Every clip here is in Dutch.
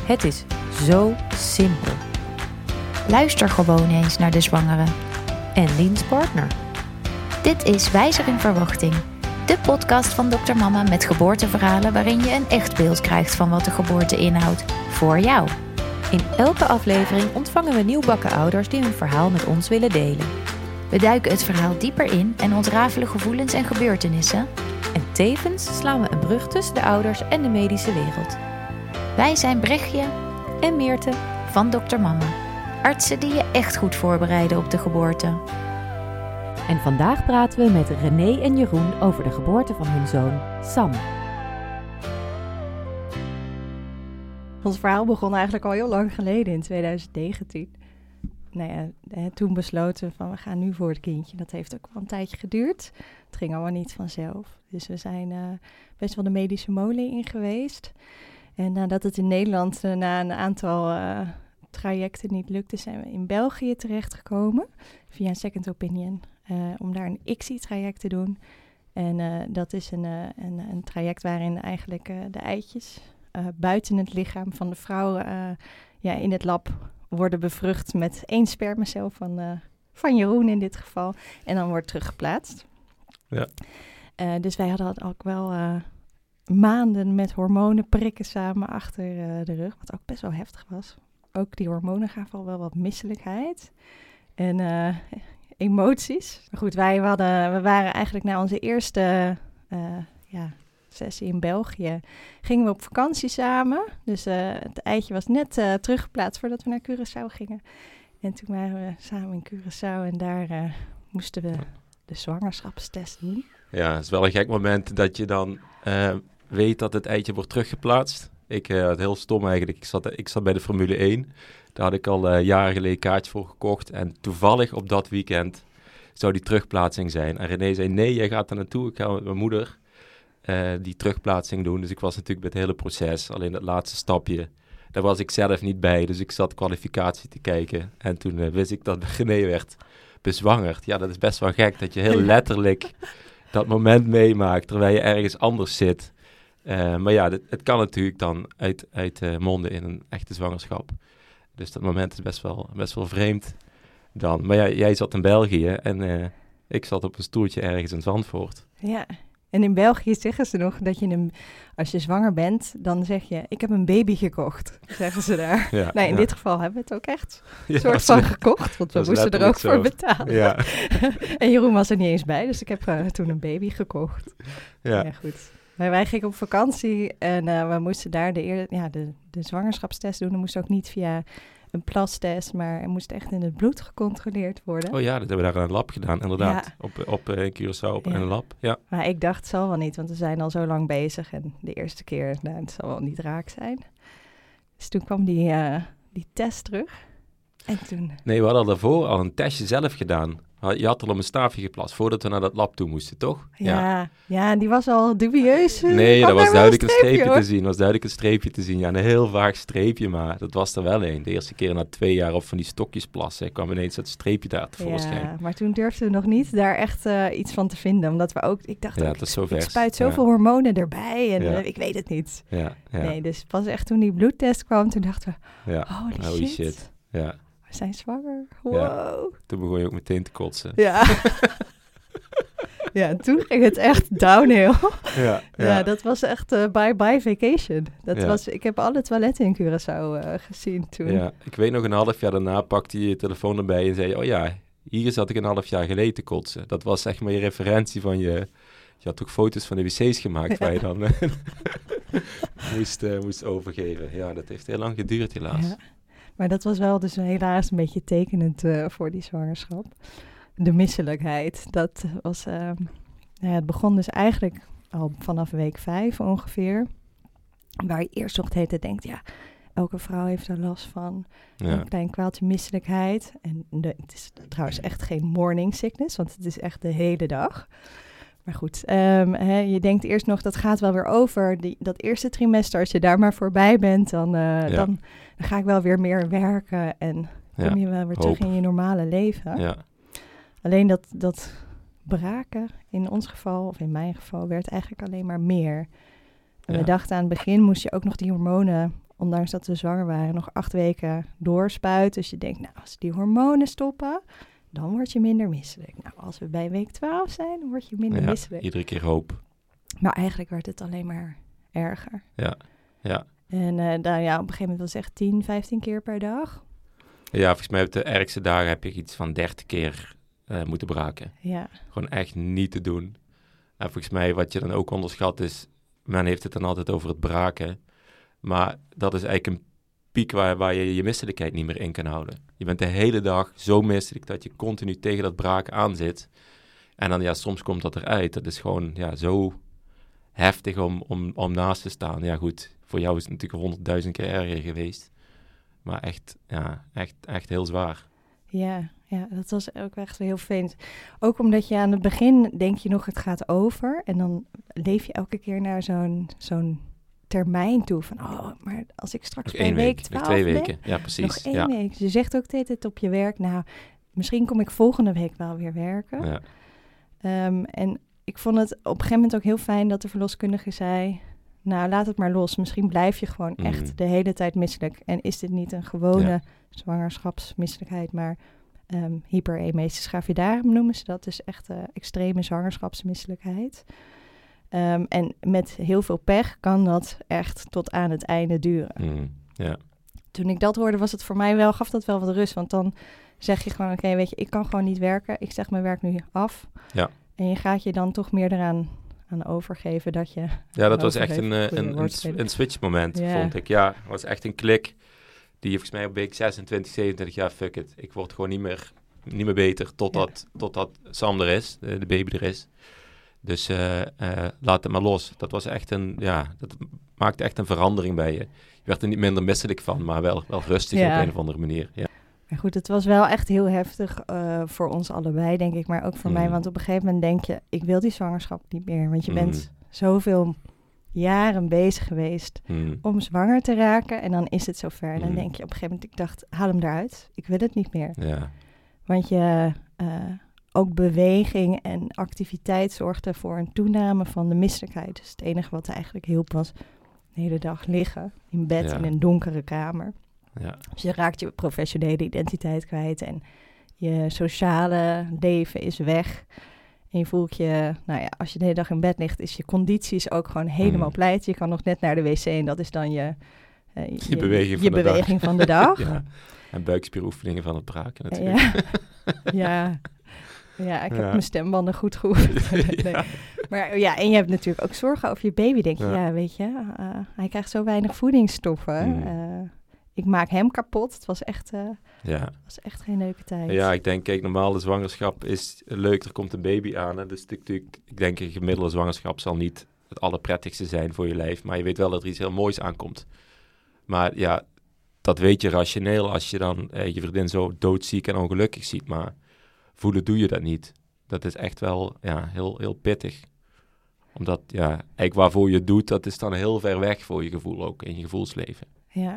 Het is zo simpel. Luister gewoon eens naar de zwangere. En Liens partner. Dit is Wijzer in Verwachting. De podcast van Dr. Mama met geboorteverhalen waarin je een echt beeld krijgt van wat de geboorte inhoudt. Voor jou. In elke aflevering ontvangen we nieuwbakken ouders die hun verhaal met ons willen delen. We duiken het verhaal dieper in en ontrafelen gevoelens en gebeurtenissen. En tevens slaan we een brug tussen de ouders en de medische wereld. Wij zijn Brechtje En Meerte. van Dr. Mama. Artsen die je echt goed voorbereiden op de geboorte. En vandaag praten we met René en Jeroen over de geboorte van hun zoon Sam. Ons verhaal begon eigenlijk al heel lang geleden, in 2019. Toen besloten we van we gaan nu voor het kindje. Dat heeft ook wel een tijdje geduurd. Het ging allemaal niet vanzelf. Dus we zijn best wel de medische molen in geweest. En nadat het in Nederland na een aantal trajecten niet lukte, zijn we in België terechtgekomen. Via een second opinion. Om daar een ICSI-traject te doen. En dat is een traject waarin eigenlijk de eitjes buiten het lichaam van de vrouw in het lab worden bevrucht met 1 spermacel van Jeroen in dit geval. En dan wordt teruggeplaatst. Ja. Dus wij hadden ook wel maanden met hormonen prikken samen achter de rug. Wat ook best wel heftig was. Ook die hormonen gaven al wel wat misselijkheid. En emoties. Maar goed, we waren eigenlijk na onze eerste sessie in België, gingen we op vakantie samen. Dus het eitje was net teruggeplaatst voordat we naar Curaçao gingen. En toen waren we samen in Curaçao en daar moesten we de zwangerschapstest doen. Ja, het is wel een gek moment dat je dan weet dat het eitje wordt teruggeplaatst. Het heel stom eigenlijk. Ik zat bij de Formule 1. Daar had ik al jaren geleden kaartjes voor gekocht. En toevallig op dat weekend zou die terugplaatsing zijn. En René zei, nee, jij gaat er naartoe. Ik ga met mijn moeder die terugplaatsing doen. Dus ik was natuurlijk bij het hele proces. Alleen dat laatste stapje, daar was ik zelf niet bij. Dus ik zat kwalificatie te kijken. En toen wist ik dat René werd bezwangerd. Ja, dat is best wel gek dat je heel letterlijk dat moment meemaakt terwijl je ergens anders zit. Maar ja, het kan natuurlijk dan uit monden in een echte zwangerschap. Dus dat moment is best wel vreemd dan. Maar ja, jij zat in België en ik zat op een stoeltje ergens in Zandvoort. Ja, en in België zeggen ze nog dat als je zwanger bent, dan zeg je, ik heb een baby gekocht, zeggen ze daar. Ja, In dit geval hebben we het ook echt Ja, soort van gekocht, want we dat is moesten er ook letterlijk voor zo. betalen. Ja, En Jeroen was er niet eens bij, dus ik heb toen een baby gekocht. ja. Ja, goed. Maar wij gingen op vakantie en we moesten daar de zwangerschapstest doen. Dat moest ook niet via een plastest, maar er moest echt in het bloed gecontroleerd worden. Oh ja, dat hebben we daar in een lab gedaan, inderdaad. Ja. Op Curaçao, Ja. een lab. Ja. Maar ik dacht, het zal wel niet, want we zijn al zo lang bezig. En de eerste keer, het zal wel niet raak zijn. Dus toen kwam die test terug. En toen... Nee, we hadden daarvoor al een testje zelf gedaan. Je had al op een staafje geplast voordat we naar dat lab toe moesten, toch? Ja, die was al dubieus. Nee, dat was duidelijk een streepje hoor. te zien. Was duidelijk een streepje te zien. Ja, een heel vaag streepje, maar dat was er wel een. De eerste keer na 2 jaar op van die stokjes plassen, kwam ineens dat streepje daar tevoorschijn. Ja, maar toen durfden we nog niet daar echt iets van te vinden. Omdat we ook, ik dacht Ja, ook, dat is zo ik vers. spuit zoveel hormonen erbij en Ja. ik weet het niet. Ja. Nee, dus pas echt toen die bloedtest kwam, toen dachten we, Ja. holy shit. Ja. We zijn zwanger. Ja. Wow. Toen begon je ook meteen te kotsen. Ja. Ja, en toen ging het echt downhill. Ja, dat was echt bye-bye vacation. Ik heb alle toiletten in Curaçao gezien toen. Ja, ik weet nog een half jaar daarna pakte je je telefoon erbij en zei, oh ja, hier zat ik een half jaar geleden te kotsen. Dat was zeg maar je referentie van je had ook foto's van de wc's gemaakt waar je dan moest overgeven. Ja, dat heeft heel lang geduurd helaas. Ja. Maar dat was wel dus helaas een beetje tekenend voor die zwangerschap. De misselijkheid, dat was... het begon dus eigenlijk al vanaf week 5 ongeveer. Waar je eerst nog het hele tijd denkt, ja, elke vrouw heeft er last van. Ja. Een klein kwaaltje misselijkheid. En het is trouwens echt geen morning sickness, want het is echt de hele dag. Maar goed, je denkt eerst nog, dat gaat wel weer over. Dat eerste trimester, als je daar maar voorbij bent, dan ga ik wel weer meer werken. En kom je wel weer terug in je normale leven. Ja. Alleen dat braken in ons geval, of in mijn geval, werd eigenlijk alleen maar meer. En we dachten aan het begin moest je ook nog die hormonen ondanks dat we zwanger waren, nog 8 weken doorspuit. Dus je denkt, nou, als die hormonen stoppen, dan word je minder misselijk. Nou, als we bij week 12 zijn, dan word je minder misselijk. Iedere keer hoop. Maar eigenlijk werd het alleen maar erger. Ja. En op een gegeven moment was het echt 10, 15 keer per dag. Ja, volgens mij op de ergste dagen heb ik iets van 30 keer moeten braken. Ja. Gewoon echt niet te doen. En volgens mij wat je dan ook onderschat is, men heeft het dan altijd over het braken. Maar dat is eigenlijk een piek waar je je misselijkheid niet meer in kan houden. Je bent de hele dag zo misselijk dat je continu tegen dat braken aan zit. En dan soms komt dat eruit. Dat is gewoon zo heftig om naast te staan. Ja goed, voor jou is het natuurlijk 100.000 keer erger geweest. Maar echt heel zwaar. Ja, dat was ook echt heel vervelend. Ook omdat je aan het begin denk je nog het gaat over. En dan leef je elke keer naar zo'n termijn toe. Van, maar als ik straks bij week 12 nog 2 ben, weken. Ja, precies. Nog 1 week. Dus je zegt ook de hele tijd op je werk, nou, misschien kom ik volgende week wel weer werken. Ja. En ik vond het op een gegeven moment ook heel fijn dat de verloskundige zei, nou, laat het maar los. Misschien blijf je gewoon echt de hele tijd misselijk. En is dit niet een gewone zwangerschapsmisselijkheid, maar hyperemesis gravidarum noemen ze dat. Dus echt extreme zwangerschapsmisselijkheid. En met heel veel pech kan dat echt tot aan het einde duren. Toen ik dat hoorde, was het voor mij gaf dat wel wat rust. Want dan zeg je gewoon, oké, weet je, ik kan gewoon niet werken. Ik zeg mijn werk nu af. Ja. En je gaat je dan toch meer eraan overgeven dat je... Ja, dat was echt een switchmoment, vond ik. Ja, het was echt een klik die volgens mij op week 26, 27, fuck it. Ik word gewoon niet meer beter totdat Sam er is, de baby er is. Dus laat het maar los. Dat was echt dat maakte echt een verandering bij je. Je werd er niet minder misselijk van, maar wel rustig op een of andere manier. Ja. Maar goed, het was wel echt heel heftig voor ons allebei, denk ik. Maar ook voor mij, want op een gegeven moment denk je, ik wil die zwangerschap niet meer. Want je bent zoveel jaren bezig geweest om zwanger te raken. En dan is het zover. En dan denk je op een gegeven moment, ik dacht, haal hem eruit. Ik wil het niet meer. Ja. Want je... ook beweging en activiteit zorgde voor een toename van de misselijkheid. Dus het enige wat eigenlijk hielp was de hele dag liggen in bed in een donkere kamer. Ja. Dus je raakt je professionele identiteit kwijt en je sociale leven is weg. En je voelt je, als je de hele dag in bed ligt, is je conditie is ook gewoon helemaal pleit. Je kan nog net naar de wc en dat is dan je beweging van de dag. Ja. En buikspieroefeningen van het braken natuurlijk. Ja, ik heb mijn stembanden goed geoefend. Nee. Maar en je hebt natuurlijk ook zorgen over je baby. Denk je, weet je, hij krijgt zo weinig voedingsstoffen. Ik maak hem kapot. Het was echt, echt geen leuke tijd. Ja, ik denk, kijk, normaal de zwangerschap is leuk. Er komt een baby aan. Hè, dus ik denk, een gemiddelde zwangerschap zal niet het allerprettigste zijn voor je lijf. Maar je weet wel dat er iets heel moois aankomt. Maar ja, dat weet je rationeel als je dan je vriendin zo doodziek en ongelukkig ziet. Maar voelen doe je dat niet. Dat is echt wel heel, heel pittig. Omdat, eigenlijk waarvoor je het doet, dat is dan heel ver weg voor je gevoel ook, in je gevoelsleven. Ja.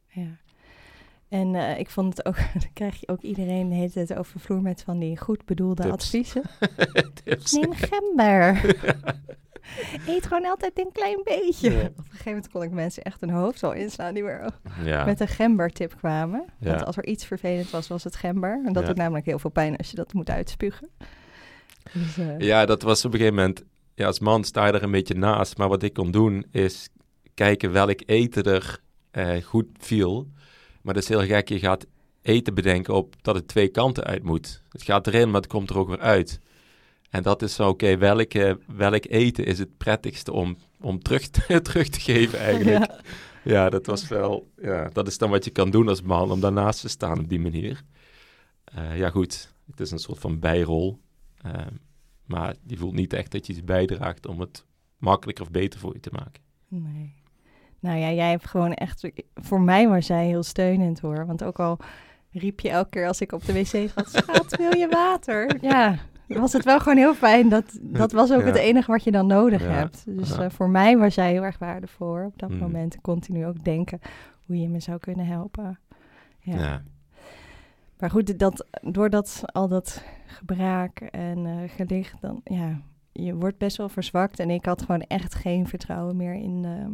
En ik vond het ook, dan krijg je ook iedereen de hele tijd over de vloer met van die goed bedoelde adviezen. Neem gember. Eet gewoon altijd een klein beetje. Ja. Op een gegeven moment kon ik mensen echt een hoofd al inslaan die weer met een gembertip kwamen. Ja. Want als er iets vervelend was, was het gember. En dat doet namelijk heel veel pijn als je dat moet uitspugen. Dus, dat was op een gegeven moment... Ja, als man sta je er een beetje naast. Maar wat ik kon doen, is kijken welk eten er goed viel. Maar dat is heel gek. Je gaat eten bedenken op dat het 2 kanten uit moet. Het gaat erin, maar het komt er ook weer uit. En dat is zo, welk eten is het prettigste om terug te geven eigenlijk. Ja, dat was wel... Ja, dat is dan wat je kan doen als man, om daarnaast te staan op die manier. Goed, het is een soort van bijrol. Maar je voelt niet echt dat je iets bijdraagt om het makkelijker of beter voor je te maken. Nee. Nou ja, jij hebt gewoon echt... Voor mij was jij heel steunend hoor. Want ook al riep je elke keer als ik op de wc zat... Schat, wil je water? Ja, was het wel gewoon heel fijn. Dat was ook het enige wat je dan nodig hebt. Dus voor mij was jij heel erg waardevol op dat moment. Continu ook denken hoe je me zou kunnen helpen. Ja. Maar goed, doordat al dat gebraak en gelicht, dan je wordt best wel verzwakt. En ik had gewoon echt geen vertrouwen meer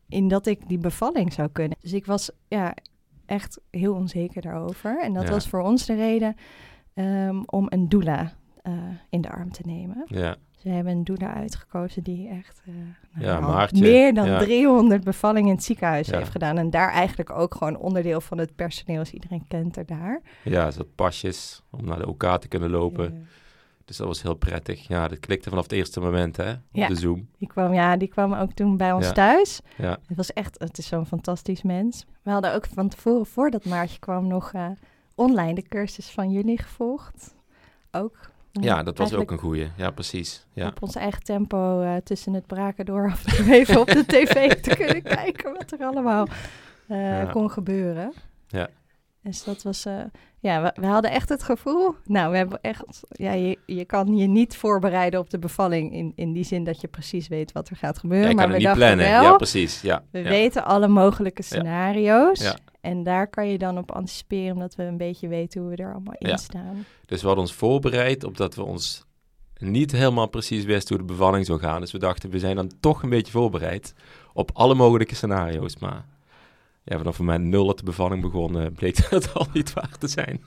in dat ik die bevalling zou kunnen. Dus ik was echt heel onzeker daarover. En dat was voor ons de reden om een doula in de arm te nemen. Ja. Ze hebben een doula uitgekozen die echt Maartje. meer dan 300 bevallingen in het ziekenhuis heeft gedaan. En daar eigenlijk ook gewoon onderdeel van het personeel is. Iedereen kent haar daar. Ja, ze had pasjes om naar de OK te kunnen lopen. Dus dat was heel prettig. Ja, dat klikte vanaf het eerste moment, hè? Op de Zoom. Die kwam ook toen bij ons thuis. Ja. Het is zo'n fantastisch mens. We hadden ook van tevoren, voordat Maartje kwam, nog online de cursus van jullie gevolgd. Ook. Ja, dat was ook een goeie. Ja, precies. Ja. Op ons eigen tempo tussen het braken door af en toe even op de tv te kunnen kijken wat er allemaal kon gebeuren. Ja. Dus dat was... we hadden echt het gevoel... Nou, we hebben echt... Ja, je kan je niet voorbereiden op de bevalling in die zin dat je precies weet wat er gaat gebeuren. Ja, maar we niet dachten plannen. Wel, ja, precies. Ja. We weten alle mogelijke scenario's. Ja. En daar kan je dan op anticiperen, omdat we een beetje weten hoe we er allemaal in staan. Dus we hadden ons voorbereid op dat we ons niet helemaal precies wisten hoe de bevalling zou gaan. Dus we dachten, we zijn dan toch een beetje voorbereid op alle mogelijke scenario's. Maar ja, vanaf moment 0 dat de bevalling begon, bleek dat al niet waar te zijn.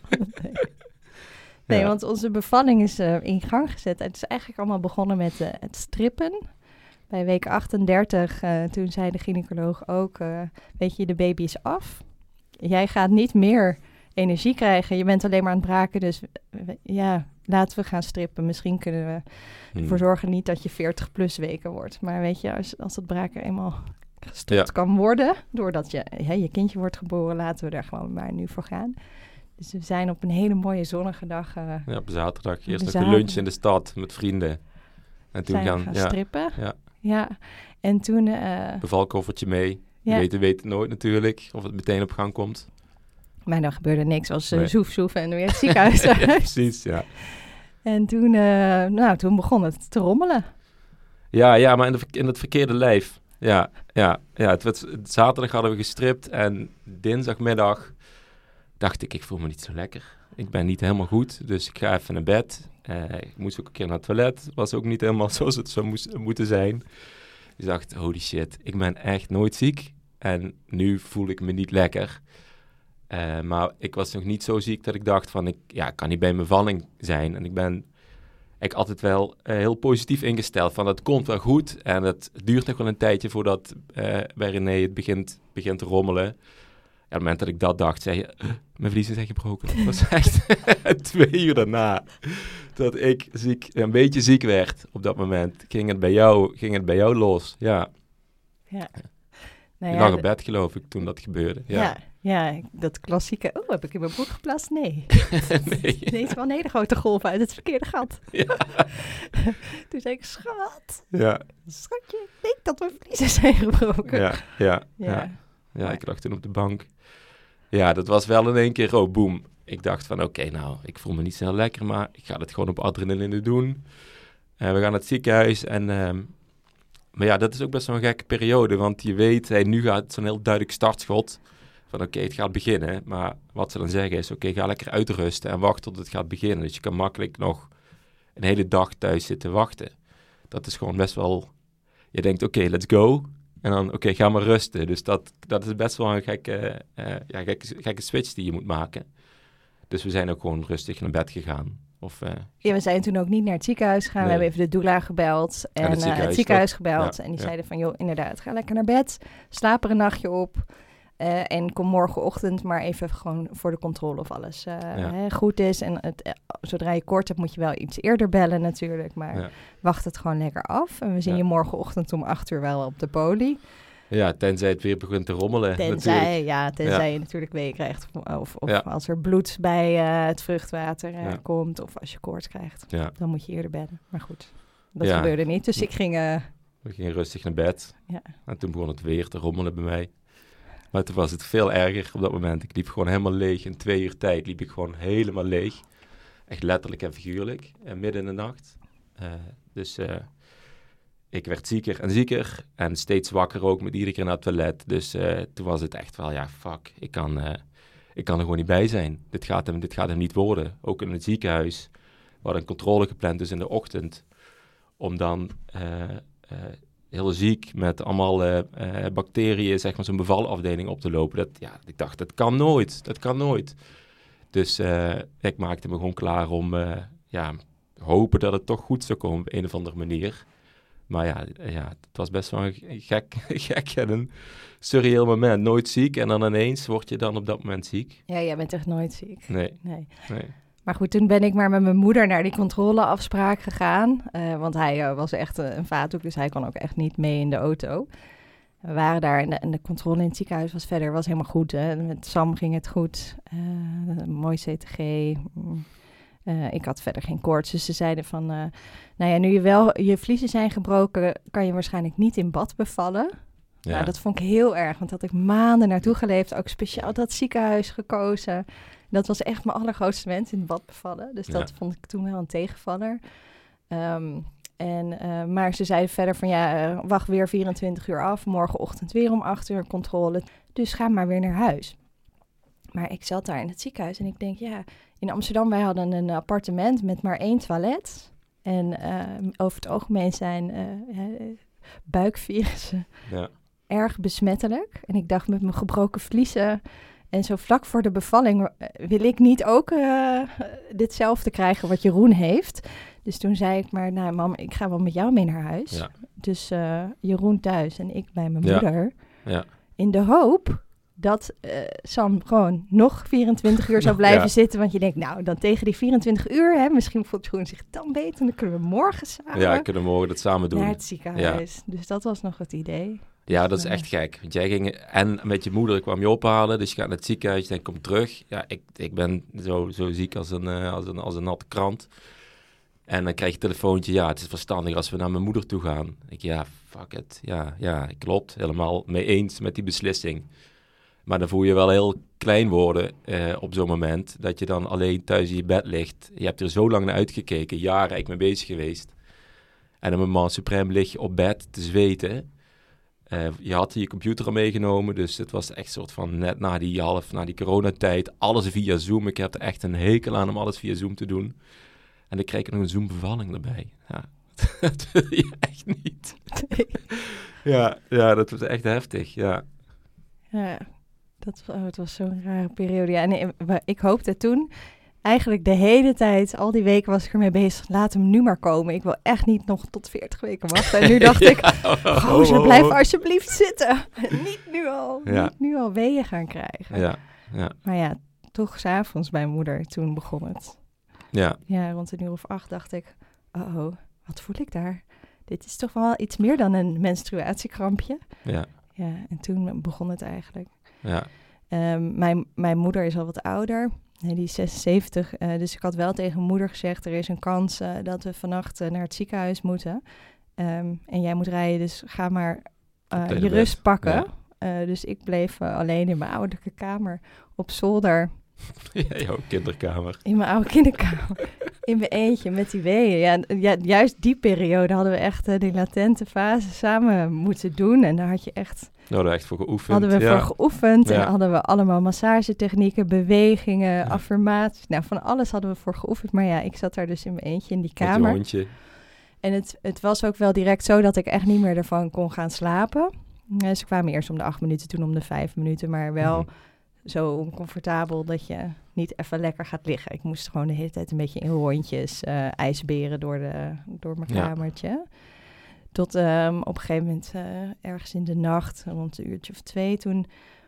Nee, want onze bevalling is in gang gezet. Het is eigenlijk allemaal begonnen met het strippen. Bij week 38, toen zei de gynaecoloog ook, weet je, de baby is af. Jij gaat niet meer energie krijgen. Je bent alleen maar aan het braken, dus laten we gaan strippen. Misschien kunnen we ervoor zorgen niet dat je 40 plus weken wordt. Maar weet je, als het braken eenmaal gestopt kan worden, doordat je kindje wordt geboren, laten we daar gewoon maar nu voor gaan. Dus we zijn op een hele mooie zonnige dag. Op zaterdag. Eerst nog de lunch in de stad met vrienden. En toen gaan strippen. Ja, en toen... bevalkoffertje mee. Je weet het nooit natuurlijk, of het meteen op gang komt. Maar dan gebeurde niks, als zoef en weer het ziekenhuis. Ja, precies, ja. En toen begon het te rommelen. Ja, maar in het verkeerde lijf. Ja. Zaterdag hadden we gestript en dinsdagmiddag dacht ik voel me niet zo lekker. Ik ben niet helemaal goed, dus ik ga even naar bed. Ik moest ook een keer naar het toilet. Was ook niet helemaal zoals het zou moeten zijn. Dus ik dacht, holy shit, ik ben echt nooit ziek. En nu voel ik me niet lekker. Maar ik was nog niet zo ziek dat ik dacht van, ik kan niet bij mijn bevalling zijn. En ik ben altijd wel heel positief ingesteld van, dat komt wel goed. En het duurt nog wel een tijdje voordat bij René het begint te rommelen. Ja, op het moment dat ik dat dacht, zei je, mijn vliezen zijn gebroken. Dat was echt 2 uur daarna dat ik een beetje ziek werd. Op dat moment ging het bij jou los. Ja. Ik lag op bed, geloof ik, toen dat gebeurde. Ja, dat klassieke, heb ik in mijn broek geplaatst? Nee. Nee. Ineens wel een hele grote golf uit het verkeerde gat. Ja. Toen zei ik, schat. Ja. Schatje, ik denk dat mijn vliezen zijn gebroken. Ja, ik lag toen op de bank. Ja, dat was wel in één keer, boem. Ik dacht van, oké, ik voel me niet zo heel lekker, maar ik ga het gewoon op adrenaline doen. We gaan naar het ziekenhuis en... maar ja, dat is ook best wel een gekke periode, want je weet, nu gaat het zo'n heel duidelijk startschot van oké, het gaat beginnen. Maar wat ze dan zeggen is, ga lekker uitrusten en wacht tot het gaat beginnen. Dus je kan makkelijk nog een hele dag thuis zitten wachten. Dat is gewoon best wel, je denkt let's go. En dan ga maar rusten. Dus dat is best wel een gekke switch die je moet maken. Dus we zijn ook gewoon rustig naar bed gegaan. We zijn toen ook niet naar het ziekenhuis gegaan. Nee. We hebben even de doula gebeld en het ziekenhuis gebeld. Ja, en die zeiden van, joh, inderdaad, ga lekker naar bed. Slaap er een nachtje op. En kom morgenochtend maar even gewoon voor de controle of alles goed is. En zodra je kort hebt, moet je wel iets eerder bellen natuurlijk. Maar wacht het gewoon lekker af. En we zien je morgenochtend om 8 uur wel op de poli. Ja, tenzij het weer begint te rommelen. Tenzij je natuurlijk weer krijgt. Of als er bloed bij het vruchtwater komt. Of als je koorts krijgt. Ja. Dan moet je eerder bellen. Maar goed, dat gebeurde niet. Dus ik ging... We gingen rustig naar bed. Ja. En toen begon het weer te rommelen bij mij. Maar toen was het veel erger op dat moment. Ik liep gewoon helemaal leeg. In 2 uur tijd liep ik gewoon helemaal leeg. Echt letterlijk en figuurlijk. Midden in de nacht. Dus ik werd zieker en zieker. En steeds wakker ook met iedere keer naar het toilet. Dus toen was het echt wel, fuck. Ik kan er gewoon niet bij zijn. Dit gaat hem niet worden. Ook in het ziekenhuis. We hadden een controle gepland dus in de ochtend. Om dan heel ziek met allemaal bacteriën, zeg maar, zo'n bevalafdeling op te lopen. Ik dacht, dat kan nooit. Dus ik maakte me gewoon klaar om hopen dat het toch goed zou komen op een of andere manier. Maar het was best wel een gek en een surreëel moment. Nooit ziek en dan ineens word je dan op dat moment ziek. Ja, jij bent echt nooit ziek. Nee. Maar goed, toen ben ik maar met mijn moeder naar die controleafspraak gegaan. Want hij was echt een vaatdoek, dus hij kon ook echt niet mee in de auto. We waren daar en de controle in het ziekenhuis was helemaal goed. Hè? Met Sam ging het goed. Mooi CTG. Ik had verder geen koorts. Dus ze zeiden van, nu je vliezen zijn gebroken, kan je waarschijnlijk niet in bad bevallen. Ja. Nou, dat vond ik heel erg, want had ik maanden naartoe geleefd. Ook speciaal dat ziekenhuis gekozen. Dat was echt mijn allergrootste wens, in het bad bevallen. Dus dat vond ik toen wel een tegenvaller. Maar ze zeiden verder van wacht weer 24 uur af. Morgenochtend weer om 8 uur controle. Dus ga maar weer naar huis. Maar ik zat daar in het ziekenhuis en ik denk, in Amsterdam, wij hadden een appartement met maar 1 toilet. En over het algemeen zijn buikvirussen erg besmettelijk. En ik dacht, met mijn gebroken vliezen en zo vlak voor de bevalling wil ik niet ook ditzelfde krijgen wat Jeroen heeft. Dus toen zei ik maar, mam, ik ga wel met jou mee naar huis. Ja. Dus Jeroen thuis en ik bij mijn moeder. Ja. In de hoop dat Sam gewoon nog 24 uur zou blijven zitten. Want je denkt, dan tegen die 24 uur, misschien voelt Jeroen zich dan beter. Dan kunnen we morgen samen. Ja, kunnen we morgen dat samen doen. Naar het ziekenhuis. Ja. Dus dat was nog het idee. Ja, dat is echt gek. Want jij ging en met je moeder kwam je ophalen. Dus je gaat naar het ziekenhuis en kom terug. Ja, ik ben zo ziek als een natte krant. En dan krijg je een telefoontje. Het is verstandig als we naar mijn moeder toe gaan. Fuck it. Ja, klopt. Helemaal mee eens met die beslissing. Maar dan voel je wel heel klein worden op zo'n moment. Dat je dan alleen thuis in je bed ligt. Je hebt er zo lang naar uitgekeken. Jaren ik mee bezig geweest. En op een moment supreme lig je op bed te zweten. Je had je computer al meegenomen. Dus het was echt een soort van net na die coronatijd. Alles via Zoom. Ik heb er echt een hekel aan om alles via Zoom te doen. En dan krijg ik nog een Zoom-bevalling erbij. Ja, dat wil je echt niet. Ja, dat was echt heftig, ja. Ja, het was zo'n rare periode. Ja, en ik hoopte toen, eigenlijk de hele tijd, al die weken was ik ermee bezig. Laat hem nu maar komen. Ik wil echt niet nog tot 40 weken wachten. En nu dacht ik, gozer, blijf alsjeblieft zitten. Niet nu al weeën gaan krijgen. Ja. Maar toch 's avonds bij mijn moeder, toen begon het. Ja, rond 7:00 dacht ik, wat voel ik daar? Dit is toch wel iets meer dan een menstruatiekrampje. Ja, en toen begon het eigenlijk. Ja. Mijn moeder is al wat ouder. Nee, die is 76. Dus ik had wel tegen mijn moeder gezegd, er is een kans dat we vannacht naar het ziekenhuis moeten. En jij moet rijden, dus ga maar je rust pakken. Ja. Dus ik bleef alleen in mijn ouderlijke kamer op zolder. Ja, jouw kinderkamer. In mijn oude kinderkamer. In mijn eentje met die weeën. Ja, juist die periode hadden we echt die latente fase samen moeten doen. En daar had je echt... Hadden we echt voor geoefend. Voor geoefend. En hadden we allemaal massagetechnieken, bewegingen, affirmaties. Nou, van alles hadden we voor geoefend. Maar ik zat daar dus in mijn eentje in die kamer. Met je hondje. En het was ook wel direct zo dat ik echt niet meer ervan kon gaan slapen. Ze kwamen eerst om de 8 minuten, toen om de 5 minuten. Maar wel... zo oncomfortabel dat je niet even lekker gaat liggen. Ik moest gewoon de hele tijd een beetje in rondjes ijsberen door mijn kamertje. Tot op een gegeven moment ergens in de nacht, rond een uurtje of 2, toen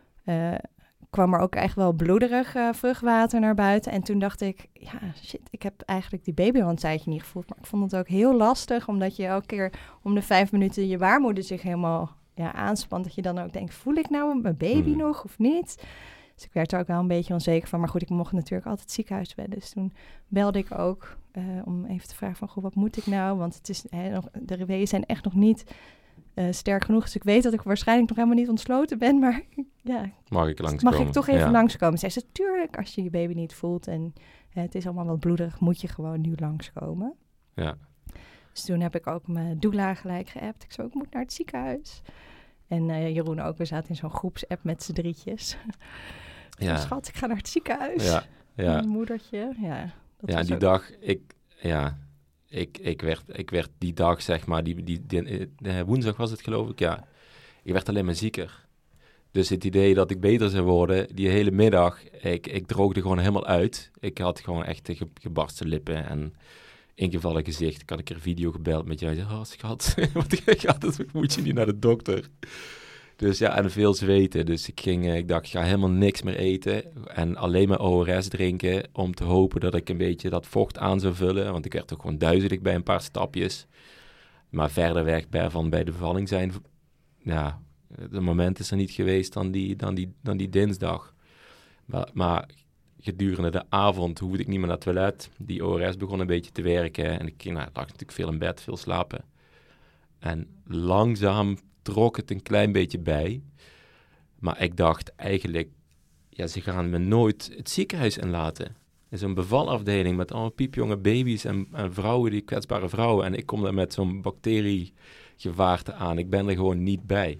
kwam er ook echt wel bloederig vruchtwater naar buiten. En toen dacht ik, ik heb eigenlijk die baby al een tijdje niet gevoeld. Maar ik vond het ook heel lastig, omdat je elke keer om de 5 minuten je baarmoeder zich helemaal aanspant. Dat je dan ook denkt, voel ik nou mijn baby nog of niet? Dus ik werd er ook wel een beetje onzeker van. Maar goed, ik mocht natuurlijk altijd het ziekenhuis bellen. Dus toen belde ik ook om even te vragen van... wat moet ik nou? Want het is, de weeën zijn echt nog niet sterk genoeg. Dus ik weet dat ik waarschijnlijk nog helemaal niet ontsloten ben. Maar mag ik langskomen? Mag ik toch even langskomen? Zei ze, tuurlijk, als je je baby niet voelt en het is allemaal wat bloederig... moet je gewoon nu langskomen. Ja. Dus toen heb ik ook mijn doula gelijk geappt. Ik zei, ik moet naar het ziekenhuis. En Jeroen ook, we zaten in zo'n groepsapp met z'n drietjes. Ja. Schat, ik ga naar het ziekenhuis. Ja. Mijn moedertje, die dag, ik werd die dag, zeg maar, woensdag was het geloof ik, ja. Ik werd alleen maar zieker. Dus het idee dat ik beter zou worden, die hele middag, ik droogde gewoon helemaal uit. Ik had gewoon echt gebarsten lippen en ingevallen gezicht. Ik had een keer een video gebeld met jou. Ik zei, schat, wat moet je niet naar de dokter? Dus ja, en veel zweten. Dus ik dacht, ik ga helemaal niks meer eten. En alleen maar ORS drinken om te hopen dat ik een beetje dat vocht aan zou vullen. Want ik werd ook gewoon duizelig bij een paar stapjes. Maar verder weg bij de bevalling zijn, ja, het moment is er niet geweest dan die dinsdag. Maar gedurende de avond hoefde ik niet meer naar het toilet. Die ORS begon een beetje te werken. En ik lag natuurlijk veel in bed, veel slapen. En langzaam trok het een klein beetje bij. Maar ik dacht eigenlijk, ja, ze gaan me nooit het ziekenhuis inlaten. In zo'n bevalafdeling met allemaal piepjonge baby's en vrouwen, die kwetsbare vrouwen. En ik kom daar met zo'n bacteriegevaarte aan. Ik ben er gewoon niet bij.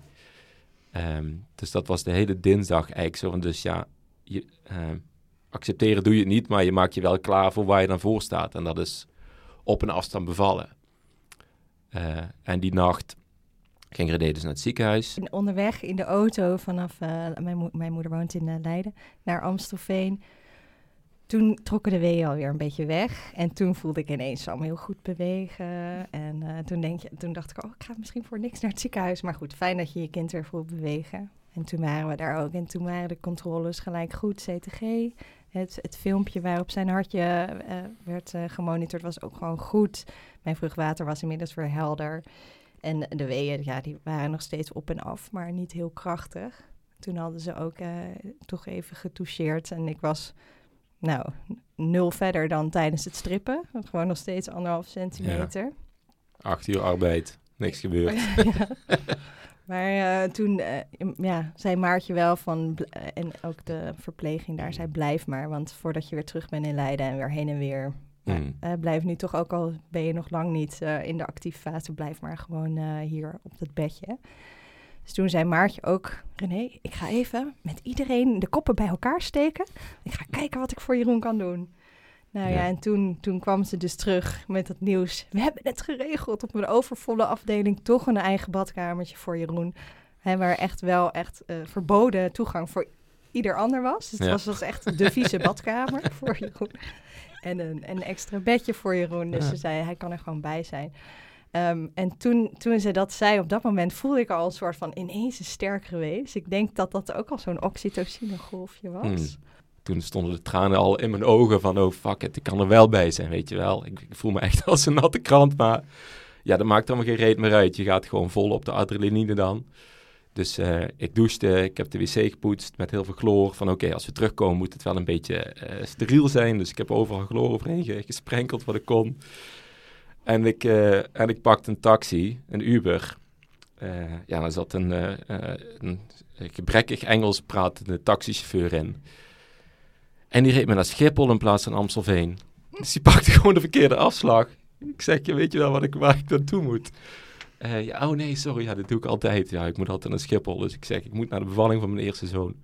Dus dat was de hele dinsdag eigenlijk zo van, dus ja, accepteren doe je het niet, maar je maakt je wel klaar voor waar je dan voor staat. En dat is op een afstand bevallen. En die nacht ging René dus naar het ziekenhuis. En onderweg in de auto vanaf, mijn moeder woont in Leiden, naar Amstelveen. Toen trokken de weeën alweer een beetje weg. En toen voelde ik ineens allemaal heel goed bewegen. En toen dacht ik, ik ga misschien voor niks naar het ziekenhuis. Maar goed, fijn dat je je kind weer voelt bewegen. En toen waren we daar ook. En toen waren de controles gelijk goed. CTG, het filmpje waarop zijn hartje werd gemonitord was ook gewoon goed. Mijn vruchtwater was inmiddels weer helder. En de weeën, ja, die waren nog steeds op en af, maar niet heel krachtig. Toen hadden ze ook toch even getoucheerd. En ik was 0 verder dan tijdens het strippen. Gewoon nog steeds 1,5 centimeter. Ja. 8 uur arbeid, niks gebeurd. Ja. Maar toen zei Maartje wel van, en ook de verpleging daar zei, blijf maar. Want voordat je weer terug bent in Leiden en weer heen en weer, blijf nu toch ook al ben je nog lang niet in de actieve fase, blijf maar gewoon hier op dat bedje. Dus toen zei Maartje ook, René, ik ga even met iedereen de koppen bij elkaar steken. Ik ga kijken wat ik voor Jeroen kan doen. Nou ja, en toen kwam ze dus terug met het nieuws. We hebben het geregeld op een overvolle afdeling. Toch een eigen badkamertje voor Jeroen. Waar echt verboden toegang voor ieder ander was. Dus het was echt de vieze badkamer voor Jeroen. En een extra bedje voor Jeroen. Dus ze zei, hij kan er gewoon bij zijn. En toen ze dat zei, op dat moment voelde ik al een soort van ineens sterk geweest. Ik denk dat dat ook al zo'n oxytocine-golfje was. Toen stonden de tranen al in mijn ogen van, oh fuck it, ik kan er wel bij zijn, weet je wel. Ik voel me echt als een natte krant, maar ja, dat maakt allemaal geen reet meer uit. Je gaat gewoon vol op de adrenaline dan. Dus ik douchte, ik heb de wc gepoetst met heel veel chloor. Van oké, als we terugkomen moet het wel een beetje steriel zijn. Dus ik heb overal chloor overheen gesprenkeld wat ik kon. En ik pakte een taxi, een Uber. Daar zat een gebrekkig Engels pratende taxichauffeur in. En die reed me naar Schiphol in plaats van Amstelveen. Dus die pakte gewoon de verkeerde afslag. Ik zeg, weet je wel waar ik naartoe moet? Nee, sorry, dat doe ik altijd. Ja, ik moet altijd naar Schiphol. Dus ik zeg, ik moet naar de bevalling van mijn eerste zoon.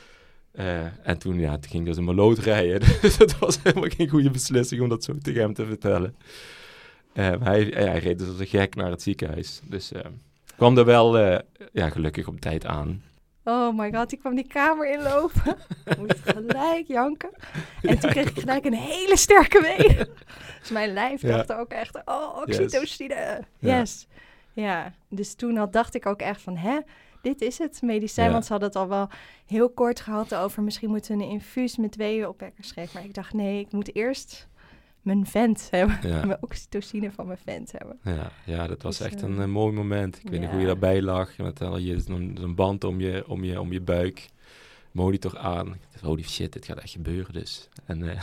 En toen ging ik dus een maloot rijden. Dus dat was helemaal geen goede beslissing om dat zo tegen hem te vertellen. Hij reed dus als een gek naar het ziekenhuis. Dus kwam er wel gelukkig op tijd aan. Oh my god, ik kwam die kamer inlopen. Moest gelijk janken. En toen kreeg ik gelijk een hele sterke wee. Dus mijn lijf dacht ook echt, oxytocine. Yes. Ja, dus toen dacht ik ook echt van, dit is het medicijn. Want ze hadden het al wel heel kort gehad over, misschien moeten we een infuus met weeënopwekkers geven. Maar ik dacht, nee, ik moet eerst mijn vent hebben. Ja. Mijn oxytocine van mijn vent hebben. Ja, dat was dus, echt een mooi moment. Ik weet niet hoe je daarbij lag. Met zo'n band om je buik. Monitor aan. Ik dacht, holy shit, dit gaat echt gebeuren dus. En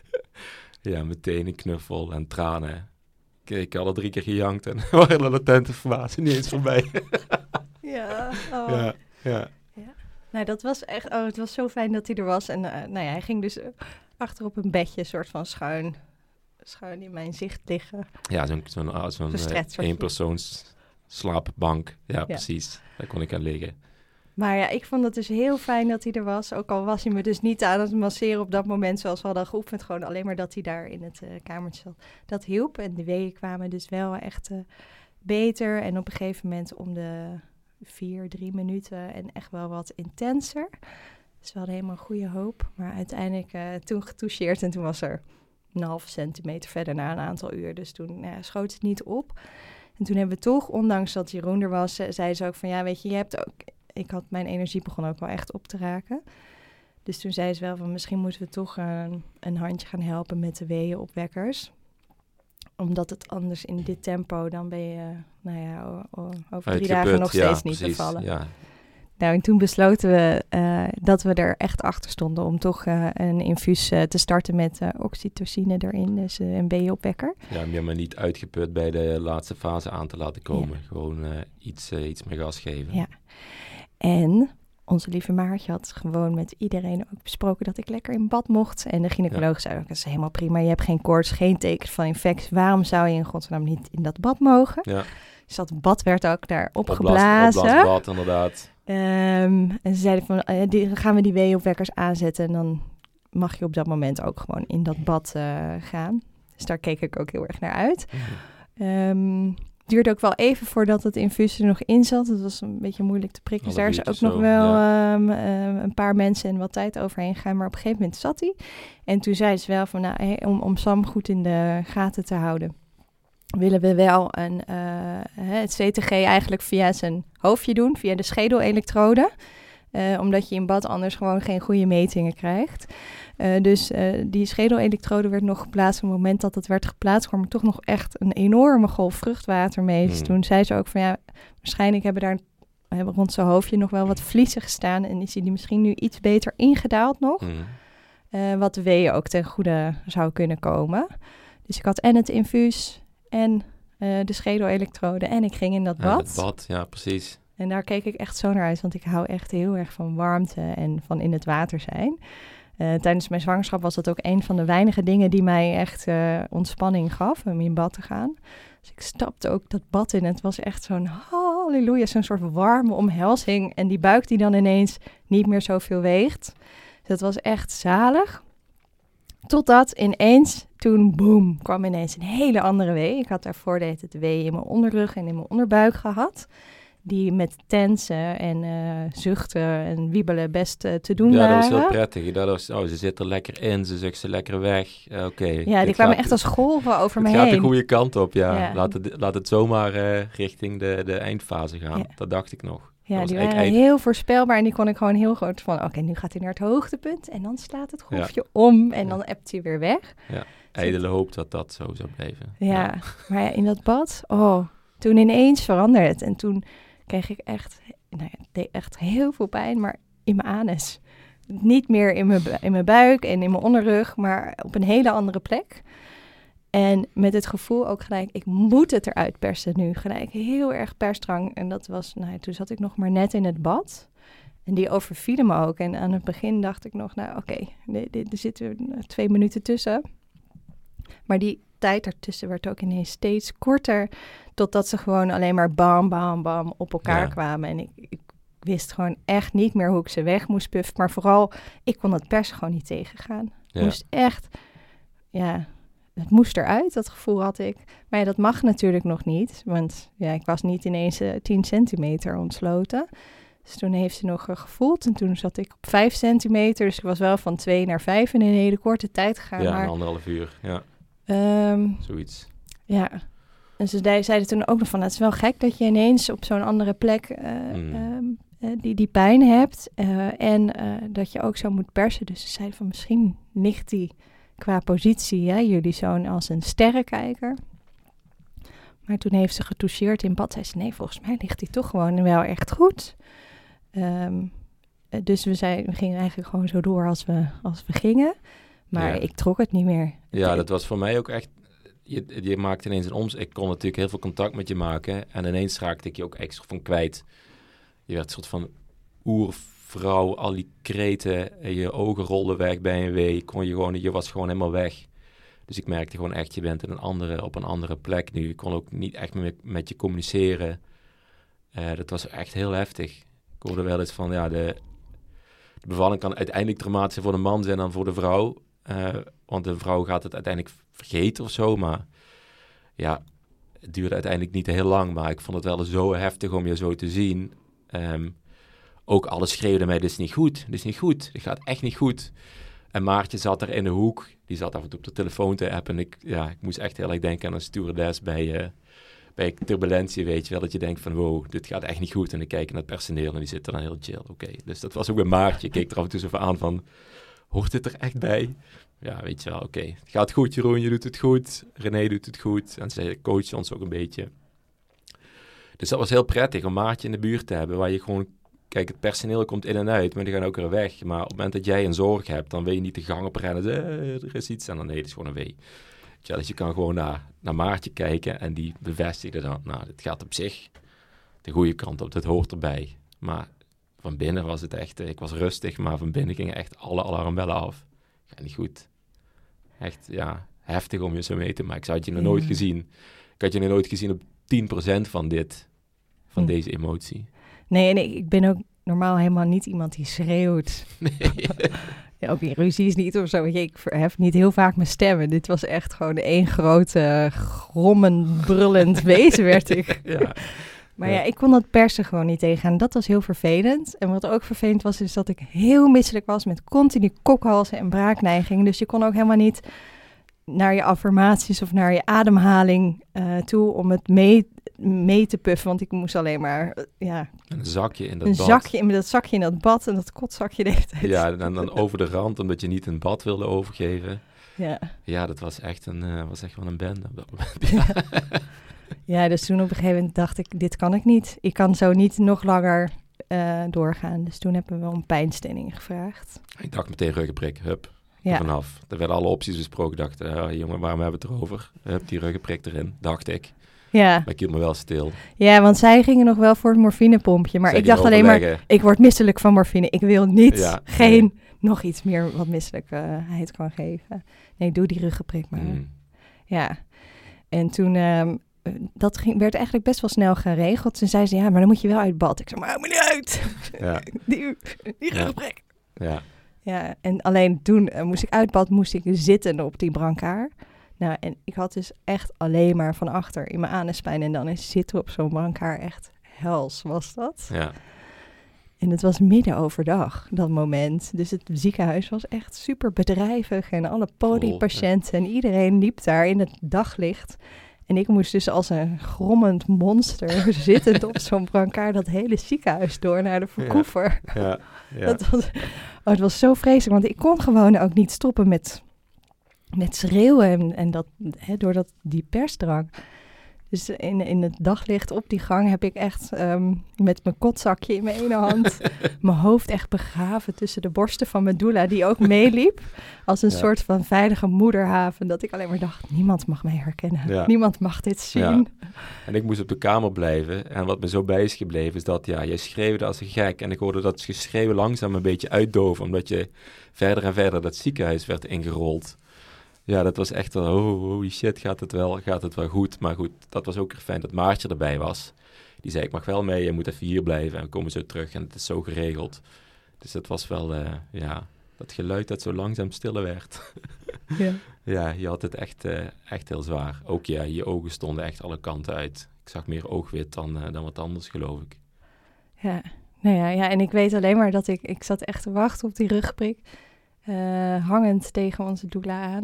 meteen een knuffel en tranen. Ik had al 3 keer gejankt en waren de latente fase niet eens voorbij. Ja. Ja. Nou, dat was echt, het was zo fijn dat hij er was. En hij ging dus achter op een bedje, soort van schuin in mijn zicht liggen. Ja, zo'n eenpersoons slaapbank. Ja, precies. Daar kon ik aan liggen. Maar ja, ik vond het dus heel fijn dat hij er was. Ook al was hij me dus niet aan het masseren op dat moment zoals we hadden geoefend. Gewoon alleen maar dat hij daar in het kamertje zat. Dat hielp. En de weeën kwamen dus wel echt beter. En op een gegeven moment om de 3 minuten en echt wel wat intenser. Dus we hadden helemaal goede hoop. Maar uiteindelijk toen getoucheerd en toen was er 1,5 centimeter verder na een aantal uur. Dus toen schoot het niet op. En toen hebben we toch, ondanks dat Jeroen er was, zei ze ook van ja, weet je, je hebt ook... Mijn energie begon ook wel echt op te raken. Dus toen zei ze wel van misschien moeten we toch een handje gaan helpen met de weeënopwekkers. Omdat het anders in dit tempo, dan ben je over 3 dagen nog steeds niet te vallen. Ja. Nou, en toen besloten we dat we er echt achter stonden om toch een infuus te starten met oxytocine erin, dus een weeënopwekker. Ja, om je maar niet uitgeput bij de laatste fase aan te laten komen. Ja. Gewoon iets meer gas geven. Ja. En onze lieve Maartje had gewoon met iedereen ook besproken dat ik lekker in bad mocht. En de gynaecoloog zei ook, dat is helemaal prima. Je hebt geen koorts, geen teken van infectie. Waarom zou je in godsnaam niet in dat bad mogen? Ja. Dus dat bad werd ook daar opgeblazen. Opblaasbad, inderdaad. En ze zeiden van, gaan we die weeënopwekkers aanzetten en dan mag je op dat moment ook gewoon in dat bad gaan. Dus daar keek ik ook heel erg naar uit. Het duurde ook wel even voordat het infuus er nog in zat. Het was een beetje moeilijk te prikken. Dus daar is ook nog wel een paar mensen en wat tijd overheen gegaan. Maar op een gegeven moment zat hij. En toen zei ze wel van, om Sam goed in de gaten te houden, willen we wel het CTG eigenlijk via zijn hoofdje doen, via de schedelelektrode. Omdat je in bad anders gewoon geen goede metingen krijgt. Dus die schedelelektrode werd nog geplaatst. Op het moment dat het werd geplaatst, kwam er toch nog echt een enorme golf vruchtwater mee. Dus toen zei ze ook van ja, waarschijnlijk hebben rond zijn hoofdje nog wel wat vliezen gestaan. En is hij die misschien nu iets beter ingedaald nog. Wat de weeën ook ten goede zou kunnen komen. Dus ik had en het infuus en de schedelelektrode en ik ging in dat bad. Het bad, ja precies. En daar keek ik echt zo naar uit, want ik hou echt heel erg van warmte en van in het water zijn. Tijdens mijn zwangerschap was dat ook een van de weinige dingen die mij echt ontspanning gaf, om in bad te gaan. Dus ik stapte ook dat bad in en het was echt zo'n halleluja, zo'n soort warme omhelzing. En die buik die dan ineens niet meer zoveel weegt. Dus dat was echt zalig. Totdat ineens, toen boem, kwam ineens een hele andere wee. Ik had daarvoor de wee in mijn onderrug en in mijn onderbuik gehad. Die met tensen en zuchten en wiebelen best te doen waren. Ja, dat was heel prettig. Ze zit er lekker in, ze zucht ze lekker weg. Oké. Ja, die kwamen echt als golven over me heen. Het gaat de goede kant op, ja. Laat het zomaar richting de eindfase gaan. Ja. Dat dacht ik nog. Ja, die waren heel voorspelbaar en die kon ik gewoon heel goed van... Oké, nu gaat hij naar het hoogtepunt en dan slaat het golfje om en dan ebt hij weer weg. Ja, ijdele hoop dat zo zou blijven. Ja, maar ja, in dat bad, toen ineens veranderde het. En toen kreeg ik echt, het deed echt heel veel pijn, maar in mijn anus. Niet meer in mijn buik en in mijn onderrug, maar op een hele andere plek. En met het gevoel ook gelijk, ik moet het eruit persen nu. Gelijk heel erg persdrang. En dat was, toen zat ik nog maar net in het bad. En die overvielen me ook. En aan het begin dacht ik nog, er zitten 2 minuten tussen. Maar die tijd ertussen werd ook ineens steeds korter. Totdat ze gewoon alleen maar bam, bam, bam op elkaar kwamen. En ik wist gewoon echt niet meer hoe ik ze weg moest puffen. Maar vooral, ik kon het persen gewoon niet tegengaan. Ja. Moest echt, het moest eruit, dat gevoel had ik. Maar ja, dat mag natuurlijk nog niet. Want ik was niet ineens 10 centimeter ontsloten. Dus toen heeft ze nog gevoeld. En toen zat ik op 5 centimeter. Dus ik was wel van 2 naar 5 in een hele korte tijd gegaan. Ja, maar 1,5 uur. Ja. Zoiets. Ja. En ze zeiden toen ook nog van, het is wel gek dat je ineens op zo'n andere plek die pijn hebt. En dat je ook zo moet persen. Dus ze zeiden van, misschien ligt die qua positie, jullie zo'n als een sterrenkijker. Maar toen heeft ze getoucheerd in bad. Zei ze, nee, volgens mij ligt die toch gewoon wel echt goed. Dus we gingen eigenlijk gewoon zo door als we gingen. Maar ik trok het niet meer. Ja, dat was voor mij ook echt... Je maakte ineens een omslag. Ik kon natuurlijk heel veel contact met je maken. En ineens raakte ik je ook extra van kwijt. Je werd een soort van oervrouw, al die kreten. En je ogen rolden weg bij een wee. Je was gewoon helemaal weg. Dus ik merkte gewoon echt, je bent op een andere plek nu. Ik kon ook niet echt meer met je communiceren. Dat was echt heel heftig. Ik hoorde wel eens van, de bevalling kan uiteindelijk dramatischer voor de man zijn dan voor de vrouw. Want de vrouw gaat het uiteindelijk vergeten of zo. Maar ja, het duurde uiteindelijk niet heel lang. Maar ik vond het wel zo heftig om je zo te zien. Ook alles schreeuwde mij, dit is niet goed. Dit is niet goed. Dit gaat echt niet goed. En Maartje zat er in de hoek. Die zat af en toe op de telefoon te appen. En ik moest echt heel erg denken aan een stewardess bij turbulentie, weet je wel. Dat je denkt van, wow, dit gaat echt niet goed. En ik kijk naar het personeel en die zitten dan heel chill. Oké. Dus dat was ook bij Maartje. Ik keek er af en toe zo van aan van, hoort dit er echt bij? Ja, weet je wel, oké. Het gaat goed, Jeroen, je doet het goed. René doet het goed. En ze coachen ons ook een beetje. Dus dat was heel prettig om Maartje in de buurt te hebben, waar je gewoon... Kijk, het personeel komt in en uit, maar die gaan ook weer weg. Maar op het moment dat jij een zorg hebt, dan wil je niet de gang op rennen. Er is iets en dan nee, het is gewoon een wee. Ja, dus je kan gewoon naar Maartje kijken en die bevestigde dan, nou, dit gaat op zich de goede kant op, dit hoort erbij. Maar van binnen was het echt, ik was rustig, maar van binnen gingen echt alle alarmbellen af. Gaat niet goed. Echt, heftig om je zo mee te maken. Ik had je nog nooit gezien. Ik had je nog nooit gezien op 10% van deze emotie. Nee, en ik ben ook normaal helemaal niet iemand die schreeuwt. Nee. Ja, ook in ruzies niet of zo. Weet je, ik verhef niet heel vaak mijn stemmen. Dit was echt gewoon één grote grommend, brullend wezen werd ik. Ja. Maar ik kon dat persen gewoon niet tegengaan. Dat was heel vervelend. En wat ook vervelend was, is dat ik heel misselijk was met continu kokhalzen en braakneigingen. Dus je kon ook helemaal niet naar je affirmaties of naar je ademhaling toe om het mee te puffen. Want ik moest alleen maar, Een zakje in dat een bad. Dat zakje in dat bad en dat kotzakje de hele tijd. Ja, en dan over de rand, omdat je niet een bad wilde overgeven. Ja. Ja, dat was echt wel een bende op dat moment. Ja, dus toen op een gegeven moment dacht ik, dit kan ik niet. Ik kan zo niet nog langer doorgaan. Dus toen hebben we om pijnstilling gevraagd. Ik dacht meteen ruggenprik, hup, Ja. vanaf. Er werden alle opties besproken. Ik dacht, jongen, waarom hebben we het erover? Hup, die ruggenprik erin, dacht ik. Ja. Maar ik hield me wel stil. Ja, want zij gingen nog wel voor het morfinepompje. Maar Zij ik dacht gingen alleen maar, overleggen. ik word misselijk van morfine. Ik wil niet, Nee. nog iets meer wat misselijkheid kan geven. Nee, doe die ruggenprik maar. Ja. En toen, werd eigenlijk best wel snel geregeld. Toen zei ze, ja, maar dan moet je wel uit bad. Ik zei, maar hou me niet uit. Ja. die ruggenprik. Ja. Ja, en alleen toen moest ik uit bad, moest ik zitten op die brancard. Nou, en ik had dus echt alleen maar van achter in mijn anuspijn. En dan is zitten op zo'n brancard echt hels, was dat. Ja. En het was midden overdag, dat moment. Dus het ziekenhuis was echt super bedrijvig. En alle poli-patiënten en iedereen liep daar in het daglicht. En ik moest dus als een grommend monster zittend op zo'n brancard dat hele ziekenhuis door naar de verkoever. Ja. Het was zo vreselijk, want ik kon gewoon ook niet stoppen met schreeuwen en dat, door die persdrang. Dus in het daglicht op die gang heb ik echt met mijn kotzakje in mijn ene hand mijn hoofd echt begraven tussen de borsten van mijn doula, die ook meeliep. Als een soort van veilige moederhaven, dat ik alleen maar dacht, niemand mag mij herkennen. Ja. Niemand mag dit zien. Ja. En ik moest op de kamer blijven. En wat me zo bij is gebleven is dat, jij schreeuwde als een gek. En ik hoorde dat geschreeuw langzaam een beetje uitdoven, omdat je verder en verder dat ziekenhuis werd ingerold. Ja, dat was echt wel, holy shit, gaat het wel goed. Maar goed, dat was ook fijn dat Maartje erbij was. Die zei, ik mag wel mee, je moet even hier blijven. En we komen zo terug en het is zo geregeld. Dus dat was wel, dat geluid dat zo langzaam stiller werd. Ja. Ja, je had het echt heel zwaar. Ook je ogen stonden echt alle kanten uit. Ik zag meer oogwit dan wat anders, geloof ik. Ja, nou ja, en ik weet alleen maar dat ik zat echt te wachten op die rugprik. Hangend tegen onze doula aan.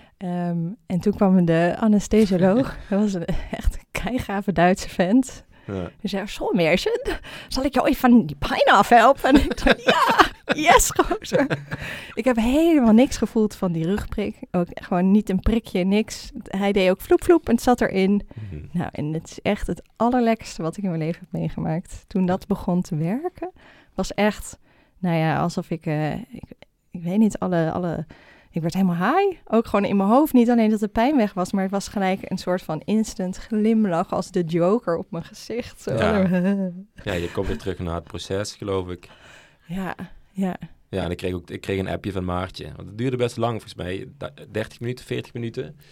En toen kwam de anesthesioloog. Dat was echt een keigave Duitse vent. Ja. Die zei, zo meisje, zal ik jou even van die pijn afhelpen? En ik dacht, ja, yes, gozer. Ik heb helemaal niks gevoeld van die rugprik. Ook gewoon niet een prikje, niks. Hij deed ook vloep, vloep en het zat erin. Mm-hmm. Nou, en het is echt het allerlekkerste wat ik in mijn leven heb meegemaakt. Toen dat begon te werken, was echt, alsof ik weet niet, ik werd helemaal high. Ook gewoon in mijn hoofd. Niet alleen dat de pijn weg was, maar het was gelijk een soort van instant glimlach als de Joker op mijn gezicht. Zo. Ja, je komt weer terug naar het proces, geloof ik. Ja. Ja, en ik kreeg een appje van Maartje. Want het duurde best lang, volgens mij. 30 minuten, 40 minuten.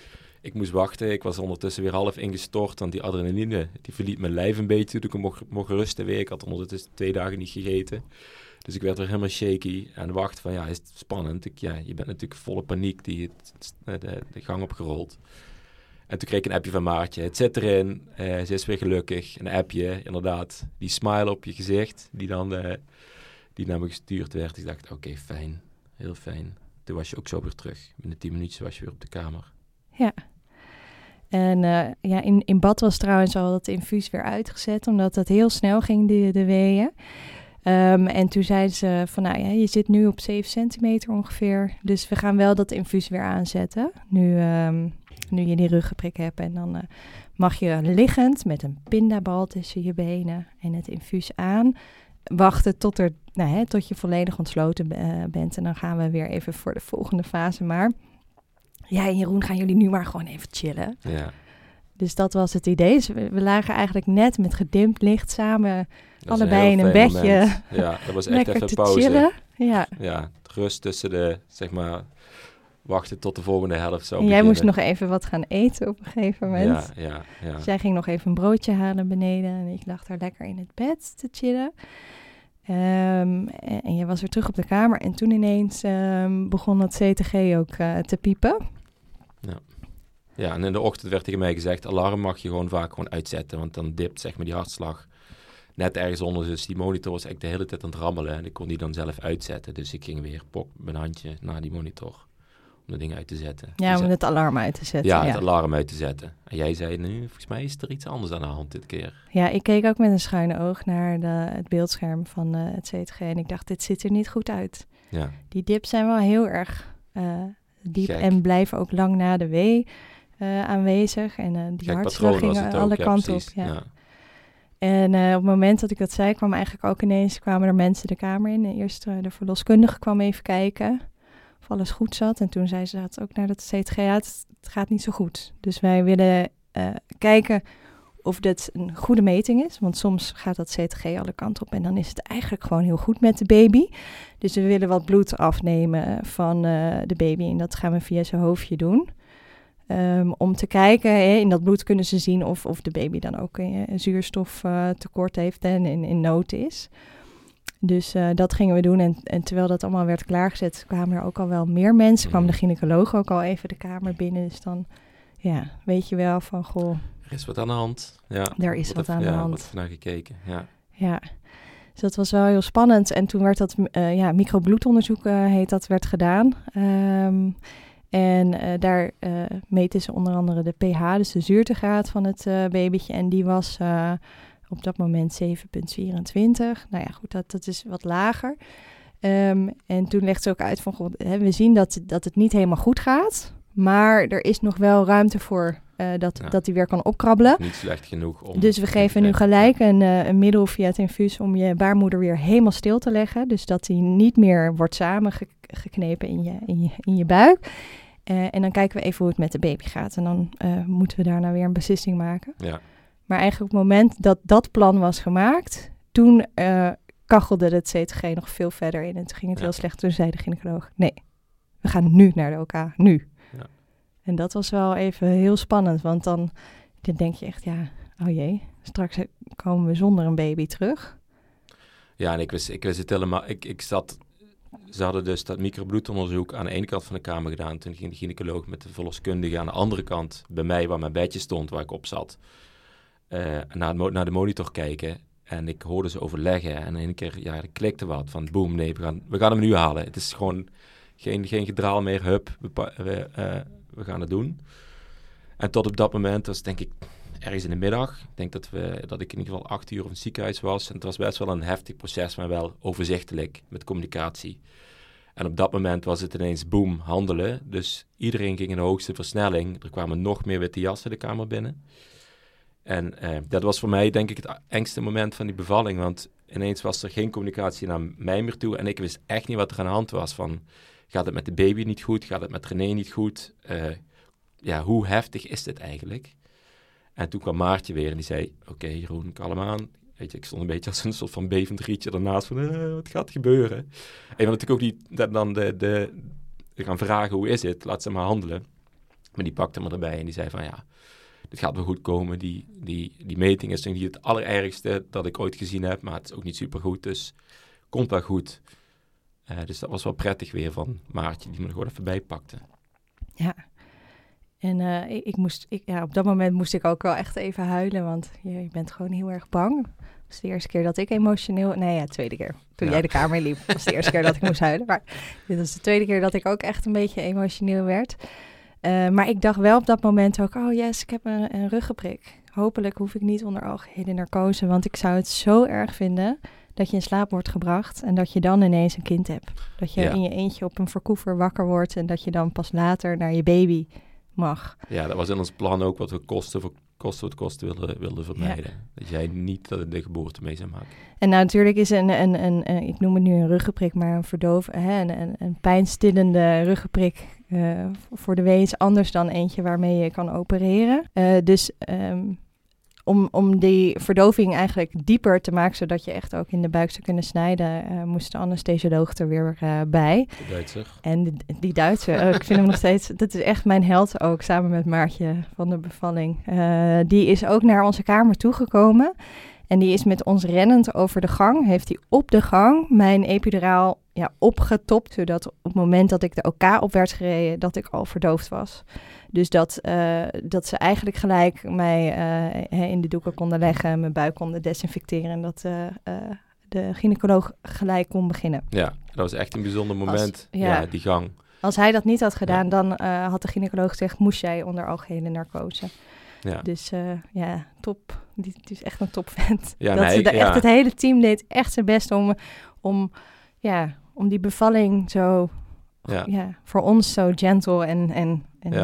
ik moest wachten. Ik was ondertussen weer half ingestort, want die adrenaline die verliet mijn lijf een beetje toen ik mocht rusten weer. Ik had ondertussen 2 dagen niet gegeten. Dus ik werd weer helemaal shaky en wacht van, is het spannend? Je bent natuurlijk volle paniek de gang opgerold. En toen kreeg ik een appje van Maartje. Het zit erin, ze is weer gelukkig. Een appje, inderdaad. Die smile op je gezicht, die naar me gestuurd werd. Ik dacht, oké, fijn. Heel fijn. Toen was je ook zo weer terug. Binnen 10 minuutjes was je weer op de kamer. Ja. En in bad was trouwens al dat infuus weer uitgezet, omdat het heel snel ging, de weeën. En toen zeiden ze van, je zit nu op 7 centimeter ongeveer. Dus we gaan wel dat infuus weer aanzetten. Nu je die ruggenprik hebt. En dan mag je liggend met een pindabal tussen je benen en het infuus aan wachten tot je volledig ontsloten bent. En dan gaan we weer even voor de volgende fase. Maar ja, en Jeroen, gaan jullie nu maar gewoon even chillen. Ja. Dus dat was het idee. Dus we lagen eigenlijk net met gedimd licht samen, allebei in een bedje. Moment. Ja, dat was echt even pauze. Chillen. Ja, rust tussen de, wachten tot de volgende helft zou en jij beginnen. moest nog even wat gaan eten op een gegeven moment. Ja. Dus jij ging nog even een broodje halen beneden en ik lag daar lekker in het bed te chillen. En jij was weer terug op de kamer en toen ineens begon het CTG ook te piepen. Ja, en in de ochtend werd tegen mij gezegd, alarm mag je vaak uitzetten, want dan dipt die hartslag net ergens onder. Dus die monitor was echt de hele tijd aan het rammelen en ik kon die dan zelf uitzetten. Dus ik ging weer mijn handje naar die monitor om de dingen uit te zetten. Ja, dus om het alarm uit te zetten. Ja, het alarm uit te zetten. En jij zei, nu, volgens mij is er iets anders aan de hand dit keer. Ja, ik keek ook met een schuine oog naar het beeldscherm van het CTG en ik dacht, dit ziet er niet goed uit. Ja. Die dips zijn wel heel erg diep Gek. En blijven ook lang na de wee aanwezig. En die hartslag gingen alle kanten op. Ja. En op het moment dat ik dat zei, kwamen er mensen de kamer in. Eerst de verloskundige kwam even kijken of alles goed zat. En toen zei ze ook naar het CTG, het gaat niet zo goed. Dus wij willen kijken of dit een goede meting is. Want soms gaat dat CTG alle kanten op en dan is het eigenlijk gewoon heel goed met de baby. Dus we willen wat bloed afnemen van de baby en dat gaan we via zijn hoofdje doen. Om te kijken, in dat bloed kunnen ze zien of de baby dan ook een zuurstoftekort heeft en in nood is. Dus dat gingen we doen en terwijl dat allemaal werd klaargezet, kwamen er ook al wel meer mensen. Kwam de gynaecoloog ook al even de kamer binnen. Dus dan weet je wel van, goh... Er is wat aan de hand. Ja, er is wat aan de hand. Wordt naar gekeken, Ja, dus dat was wel heel spannend. En toen werd dat microbloedonderzoek werd gedaan. En daar meten ze onder andere de pH, dus de zuurtegraad van het babytje. En die was op dat moment 7,24. Nou ja, goed, dat is wat lager. En toen legt ze ook uit van, we zien dat het niet helemaal goed gaat. Maar er is nog wel ruimte voor dat hij weer kan opkrabbelen. Niet slecht genoeg om... Dus we geven nu gelijk een middel via het infuus om je baarmoeder weer helemaal stil te leggen. Dus dat hij niet meer wordt samengeknepen in je buik. En dan kijken we even hoe het met de baby gaat. En dan moeten we daarna weer een beslissing maken. Ja. Maar eigenlijk op het moment dat dat plan was gemaakt, toen kachelde het CTG nog veel verder in. En toen ging het heel slecht. Toen zei de gynaecoloog, nee, we gaan nu naar de OK, nu. Ja. En dat was wel even heel spannend, want dan denk je echt, oh jee, straks komen we zonder een baby terug. Ja, en ik wist het helemaal. Ze hadden dus dat microbloedonderzoek aan de ene kant van de kamer gedaan. Toen ging de gynaecoloog met de verloskundige aan de andere kant bij mij, waar mijn bedje stond, waar ik op zat, naar de monitor kijken. En ik hoorde ze overleggen en in één keer, er klikte wat van boem, nee, we gaan hem nu halen. Het is gewoon geen gedraal meer, hup, we gaan het doen. En tot op dat moment was denk ik ergens in de middag. Ik denk dat ik in ieder geval 8 uur op het ziekenhuis was. En het was best wel een heftig proces, maar wel overzichtelijk met communicatie. En op dat moment was het ineens boom, handelen. Dus iedereen ging in de hoogste versnelling. Er kwamen nog meer witte jassen de kamer binnen. En dat was voor mij denk ik het engste moment van die bevalling. Want ineens was er geen communicatie naar mij meer toe. En ik wist echt niet wat er aan de hand was. Van, gaat het met de baby niet goed? Gaat het met René niet goed? Hoe heftig is dit eigenlijk? En toen kwam Maartje weer en die zei, oké, Jeroen, kalm aan. Weet je, ik stond een beetje als een soort van bevend rietje ernaast van, wat gaat gebeuren? En dan natuurlijk ook niet dan de gaan vragen, hoe is het? Laat ze maar handelen. Maar die pakte me erbij en die zei van ja, dit gaat wel goed komen. Die meting is nog niet het allerergste dat ik ooit gezien heb, maar het is ook niet supergoed, dus komt wel goed. Dus dat was wel prettig weer van Maartje, die me er gewoon even bij pakte. Ja. En op dat moment moest ik ook wel echt even huilen, want je bent gewoon heel erg bang. Het was de eerste keer dat ik tweede keer. Toen jij de kamer liep, was de eerste keer dat ik moest huilen. Maar dit was de tweede keer dat ik ook echt een beetje emotioneel werd. Maar ik dacht wel op dat moment ook, oh yes, ik heb een ruggenprik. Hopelijk hoef ik niet onder algehele narcose, want ik zou het zo erg vinden dat je in slaap wordt gebracht en dat je dan ineens een kind hebt. Dat je in je eentje op een verkoever wakker wordt en dat je dan pas later naar je baby mag. Ja, dat was in ons plan ook wat we kosten wilden vermijden. Ja. Dat jij niet de geboorte mee zou maken. En nou, natuurlijk is ik noem het nu een ruggenprik, maar een pijnstillende ruggenprik voor de wees anders dan eentje waarmee je kan opereren. Om die verdoving eigenlijk dieper te maken, zodat je echt ook in de buik zou kunnen snijden, moest de anesthesioloog er weer bij. De Duitser. En die Duitser, ik vind hem nog steeds, dat is echt mijn held ook, samen met Maartje van de bevalling. Die is ook naar onze kamer toegekomen en die is met ons rennend over de gang, heeft hij op de gang mijn epiduraal opgetopt, zodat op het moment dat ik de OK op werd gereden, dat ik al verdoofd was. Dus dat ze eigenlijk gelijk mij in de doeken konden leggen, mijn buik konden desinfecteren en dat de gynaecoloog gelijk kon beginnen. Ja, dat was echt een bijzonder moment, die gang. Als hij dat niet had gedaan, dan had de gynaecoloog gezegd, moest jij onder algehele narcose. Ja. Dus top. Die is echt een topvent. Ja, echt het hele team deed echt zijn best om die bevalling zo, voor ons zo gentle en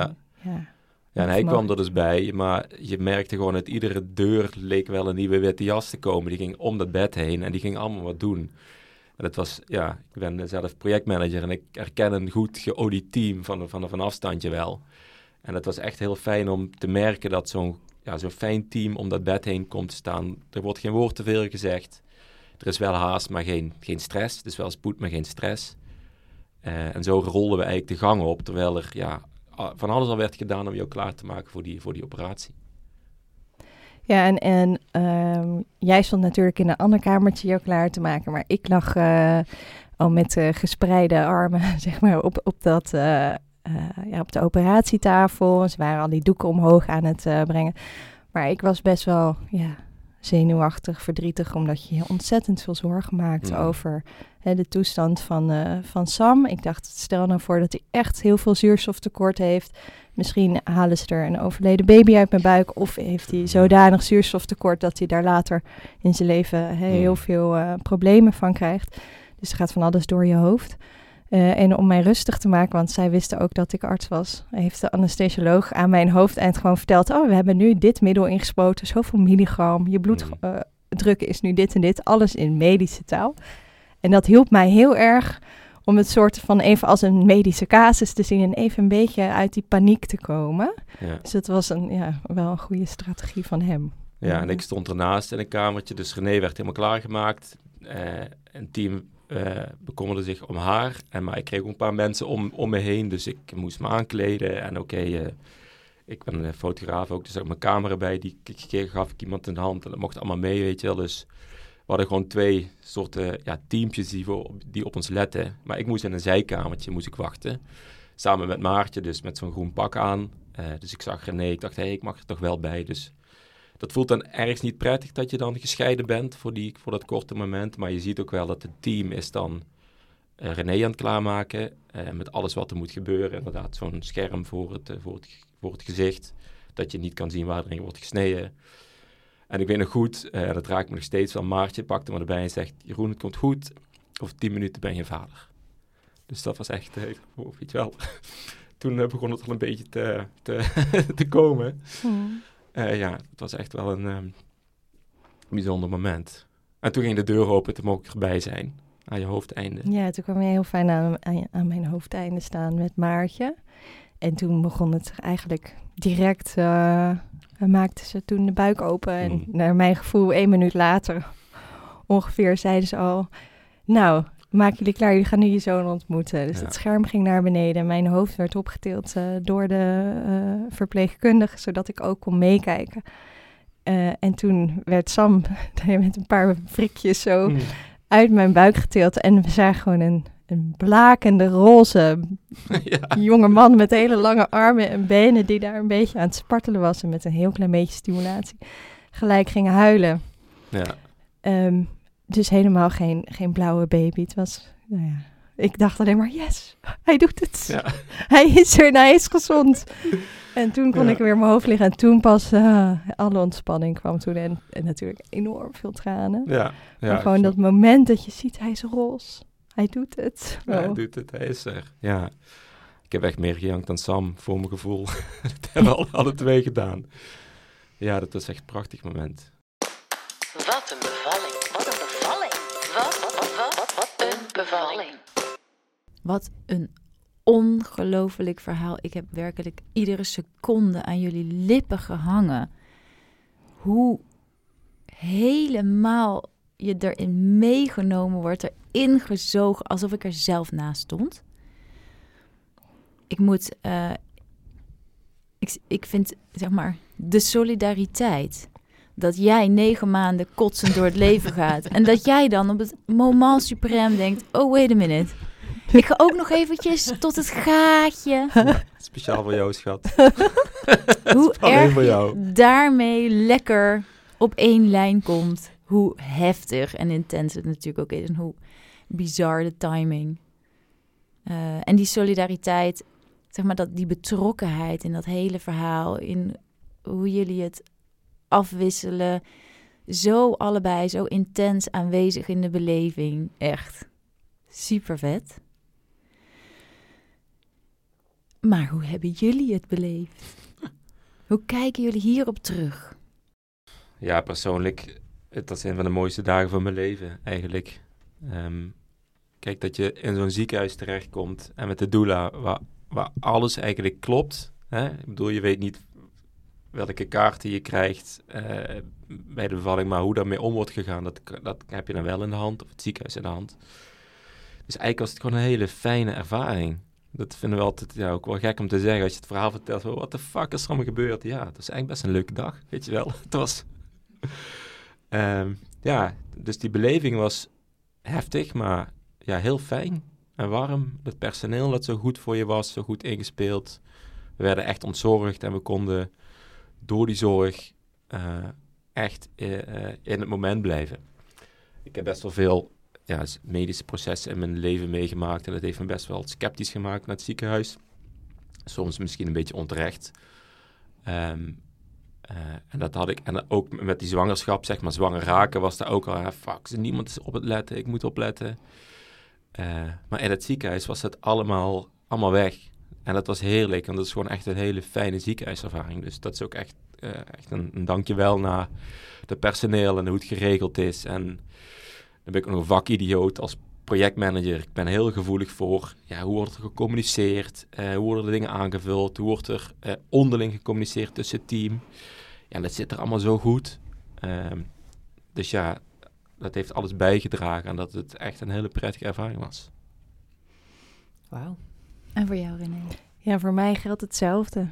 en hij kwam er dus bij, maar je merkte gewoon dat iedere deur leek wel een nieuwe witte jas te komen. Die ging om dat bed heen en die ging allemaal wat doen. En het was, ik ben zelf projectmanager en ik herken een goed geolied team van een afstandje wel. En het was echt heel fijn om te merken dat zo'n fijn team om dat bed heen komt te staan. Er wordt geen woord te veel gezegd. Er is wel haast, maar geen stress. Dus wel spoed, maar geen stress. En zo rolden we eigenlijk de gang op, terwijl er van alles al werd gedaan om jou klaar te maken voor die operatie. Ja, en jij stond natuurlijk in een ander kamertje jou klaar te maken, maar ik lag al met gespreide armen, zeg maar, op de operatietafel. Ze waren al die doeken omhoog aan het brengen. Maar ik was best wel zenuwachtig, verdrietig, omdat je je ontzettend veel zorgen maakt over de toestand van Sam. Ik dacht, stel nou voor dat hij echt heel veel zuurstoftekort heeft. Misschien halen ze er een overleden baby uit mijn buik, of heeft hij zodanig zuurstoftekort dat hij daar later in zijn leven heel veel problemen van krijgt. Dus er gaat van alles door je hoofd. En om mij rustig te maken, want zij wisten ook dat ik arts was, heeft de anesthesioloog aan mijn hoofdeind gewoon verteld, we hebben nu dit middel ingespoten, zoveel milligram, je bloeddruk is nu dit en dit, alles in medische taal. En dat hielp mij heel erg om het soort van even als een medische casus te zien en even een beetje uit die paniek te komen. Ja. Dus het was wel een goede strategie van hem. Ja, en ik stond ernaast in een kamertje, dus René werd helemaal klaargemaakt. Een team bekommerde zich om haar. Maar ik kreeg ook een paar mensen om me heen, dus ik moest me aankleden. En ik ben een fotograaf ook, dus ook mijn camera bij, die gaf ik iemand in de hand en dat mocht allemaal mee, weet je wel. Dus we hadden gewoon 2 soorten teampjes die op ons letten. Maar ik moest in een zijkamertje wachten, samen met Maartje, dus met zo'n groen pak aan. Dus ik zag René, ik dacht, ik mag er toch wel bij, dus dat voelt dan ergens niet prettig dat je dan gescheiden bent voor dat korte moment. Maar je ziet ook wel dat het team is dan René aan het klaarmaken. Met alles wat er moet gebeuren. Inderdaad, zo'n scherm voor het gezicht. Dat je niet kan zien waar erin wordt gesneden. En ik weet nog goed, dat raakt me nog steeds wel. Maartje pakte me erbij en zegt, Jeroen, het komt goed. Over 10 minuten ben je vader. Dus dat was echt, weet je wel. Toen begon het al een beetje te komen. Het was echt wel een bijzonder moment. En toen ging de deur open, toen mocht ik erbij zijn, aan je hoofdeinde. Ja, toen kwam je heel fijn aan mijn hoofdeinde staan met Maartje. En toen begon het eigenlijk direct, maakten ze toen de buik open. En naar mijn gevoel 1 minuut later ongeveer zeiden ze al, nou, maak jullie klaar, jullie gaan nu je zoon ontmoeten. Dus Ja. het scherm ging naar beneden. Mijn hoofd werd opgetild door de verpleegkundige, zodat ik ook kon meekijken. En toen werd Sam met een paar frikjes zo uit mijn buik getild. En we zagen gewoon een blakende roze jonge man met hele lange armen en benen die daar een beetje aan het spartelen was en met een heel klein beetje stimulatie gelijk ging huilen. Ja. Dus helemaal geen blauwe baby. Het was, nou ja, ik dacht alleen maar, yes, hij doet het. Ja. Hij is er en hij is gezond. En toen kon ik weer in mijn hoofd liggen. En toen pas alle ontspanning kwam toen. En natuurlijk enorm veel tranen. Ja. Maar gewoon dat moment dat je ziet, hij is roze. Hij doet het. Ja, hij doet het, hij is er. Ja. Ik heb echt meer gejankt dan Sam, voor mijn gevoel. Dat hebben we alle twee gedaan. Ja, dat was echt een prachtig moment. Wat een bevalling. Wat een bevalling. Wat een bevalling. Wat een ongelooflijk verhaal. Ik heb werkelijk iedere seconde aan jullie lippen gehangen. Hoe helemaal je erin meegenomen wordt, erin gezogen, alsof ik er zelf naast stond. Ik vind, zeg maar, de solidariteit. Dat jij 9 maanden kotsend door het leven gaat. En dat jij dan op het moment suprême denkt, oh, wait a minute. Ik ga ook nog eventjes tot het gaatje. Ja, speciaal voor jou, schat. Hoe erg voor jou. je daarmee lekker op één lijn komt. Hoe heftig en intens het natuurlijk ook is. En hoe bizar de timing. En die solidariteit, zeg maar, die betrokkenheid in dat hele verhaal. In hoe jullie het afwisselen. Zo allebei, zo intens aanwezig in de beleving. Echt super vet. Maar hoe hebben jullie het beleefd? Hoe kijken jullie hierop terug? Ja, persoonlijk, dat is een van de mooiste dagen van mijn leven, eigenlijk. Kijk, dat je in zo'n ziekenhuis terechtkomt en met de doula, waar alles eigenlijk klopt. Hè? Ik bedoel, je weet niet welke kaarten je krijgt bij de bevalling, maar hoe daarmee om wordt gegaan, dat heb je dan wel in de hand, of het ziekenhuis in de hand. Dus eigenlijk was het gewoon een hele fijne ervaring. Dat vinden we altijd ook wel gek om te zeggen. Als je het verhaal vertelt, wat de fuck is er allemaal gebeurd? Ja, het was eigenlijk best een leuke dag, weet je wel. Het was... dus die beleving was heftig, maar ja, heel fijn en warm. Het personeel dat zo goed voor je was, zo goed ingespeeld. We werden echt ontzorgd en we konden door die zorg echt in het moment blijven. Ik heb best wel veel medische processen in mijn leven meegemaakt en dat heeft me best wel sceptisch gemaakt naar het ziekenhuis. Soms misschien een beetje onterecht. En dat had ik, en ook met die zwangerschap, zeg maar, zwanger raken, was daar ook al, niemand is op het letten, ik moet opletten. Maar in het ziekenhuis was het allemaal weg. En dat was heerlijk, en dat is gewoon echt een hele fijne ziekenhuiservaring. Dus dat is ook echt een dankjewel naar het personeel en hoe het geregeld is. En dan ben ik ook nog een vakidioot als projectmanager. Ik ben heel gevoelig voor, hoe wordt er gecommuniceerd? Hoe worden de dingen aangevuld? Hoe wordt er onderling gecommuniceerd tussen het team? Ja, dat zit er allemaal zo goed. Dus ja, dat heeft alles bijgedragen aan dat het echt een hele prettige ervaring was. Wauw. En voor jou, René? Ja, voor mij geldt hetzelfde.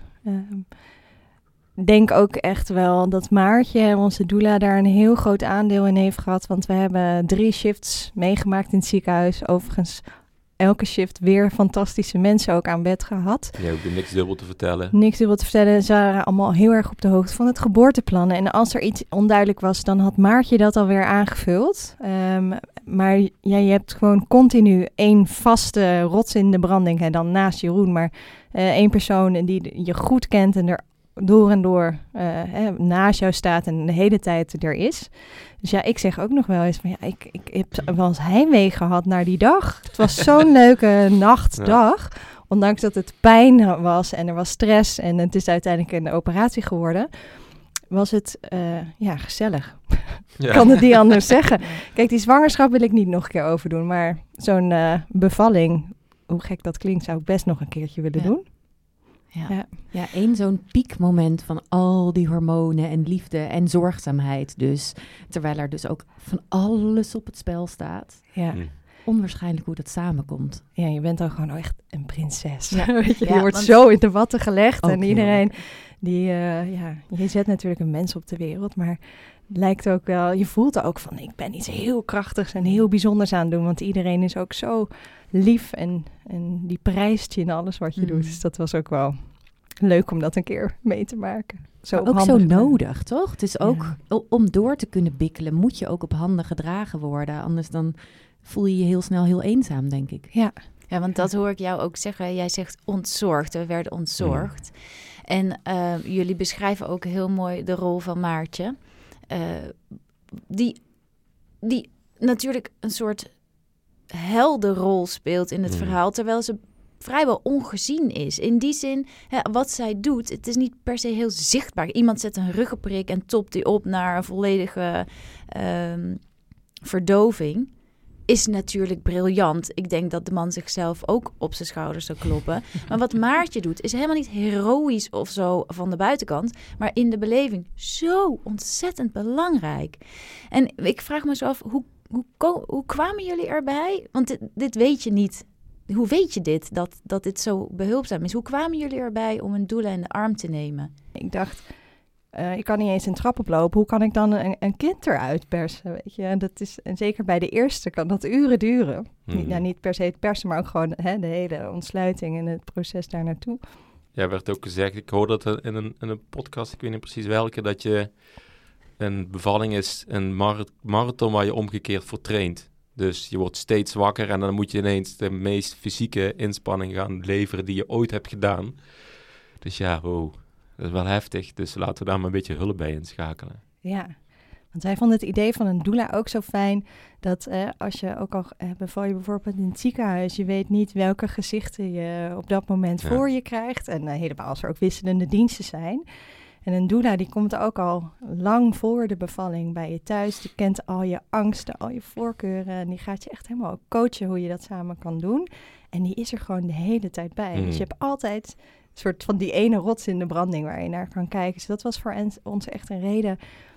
Ik denk ook echt wel dat Maartje, onze doula, daar een heel groot aandeel in heeft gehad. Want we hebben 3 shifts meegemaakt in het ziekenhuis. Overigens, elke shift weer fantastische mensen ook aan bed gehad. Je hoeft niks dubbel te vertellen. Niks dubbel te vertellen. Ze waren allemaal heel erg op de hoogte van het geboorteplan. En als er iets onduidelijk was, dan had Maartje dat alweer aangevuld. Maar ja, je hebt gewoon continu 1 vaste rots in de branding. En dan naast Jeroen, maar 1 persoon die je goed kent en er door en door naast jou staat en de hele tijd er is. Dus ja, ik zeg ook nog wel eens van ik heb wel eens heimwee gehad naar die dag. Het was zo'n leuke nachtdag. Ja. Ondanks dat het pijn was en er was stress en het is uiteindelijk een operatie geworden, was het gezellig. Ja. Kan het niet anders zeggen. Kijk, die zwangerschap wil ik niet nog een keer overdoen, maar zo'n bevalling, hoe gek dat klinkt, zou ik best nog een keertje willen doen. Ja, één zo'n piekmoment van al die hormonen en liefde en zorgzaamheid dus. Terwijl er dus ook van alles op het spel staat. Ja. onwaarschijnlijk hoe dat samenkomt. Ja, je bent dan gewoon echt een prinses. Ja. Weet je, Ja, je wordt want- zo in de watten gelegd. Ook En iedereen je zet natuurlijk een mens op de wereld, maar het lijkt ook wel, je voelt ook van, ik ben iets heel krachtigs en heel bijzonders aan het doen, want iedereen is ook zo lief en die prijst je in alles wat je doet. Dus dat was ook wel leuk om dat een keer mee te maken. Maar ook zo nodig, toch? Het is ook, Ja. om door te kunnen bikkelen, moet je ook op handen gedragen worden. Anders dan voel je je heel snel heel eenzaam, denk ik. Ja. Ja, want dat hoor ik jou ook zeggen. Jij zegt ontzorgd. We werden ontzorgd. En jullie beschrijven ook heel mooi de rol van Maartje. Die natuurlijk een soort heldenrol speelt in het verhaal, terwijl ze vrijwel ongezien is. In die zin, wat zij doet, het is niet per se heel zichtbaar. Iemand zet een ruggenprik en topt die op naar een volledige verdoving. Is natuurlijk briljant. Ik denk dat de man zichzelf ook op zijn schouders zou kloppen. Maar wat Maartje doet, is helemaal niet heroïs of zo van de buitenkant, maar in de beleving zo ontzettend belangrijk. En ik vraag me zo af, hoe kwamen jullie erbij? Want dit weet je niet. Hoe weet je dit, dat dit zo behulpzaam is? Hoe kwamen jullie erbij om een doula in de arm te nemen? Ik dacht, ik kan niet eens een trap oplopen. Hoe kan ik dan een kind eruit persen? Weet je? En zeker bij de eerste kan dat uren duren. Niet per se het persen, maar ook gewoon de hele ontsluiting en het proces daar naartoe. Ja, werd ook gezegd, ik hoorde dat in een podcast, ik weet niet precies welke, dat je een bevalling is een marathon waar je omgekeerd voor traint. Dus je wordt steeds wakker en dan moet je ineens de meest fysieke inspanning gaan leveren die je ooit hebt gedaan. Dus ja, wow, dat is wel heftig. Dus laten we daar maar een beetje hulp bij inschakelen. Ja, want wij vonden het idee van een doula ook zo fijn dat als je ook al beval je bijvoorbeeld in het ziekenhuis, je weet niet welke gezichten je op dat moment voor je krijgt. En helemaal als er ook wisselende diensten zijn. En een doula die komt ook al lang voor de bevalling bij je thuis. Die kent al je angsten, al je voorkeuren. En die gaat je echt helemaal ook coachen hoe je dat samen kan doen. En die is er gewoon de hele tijd bij. Dus je hebt altijd een soort van die ene rots in de branding waar je naar kan kijken. Dus dat was voor ons echt een reden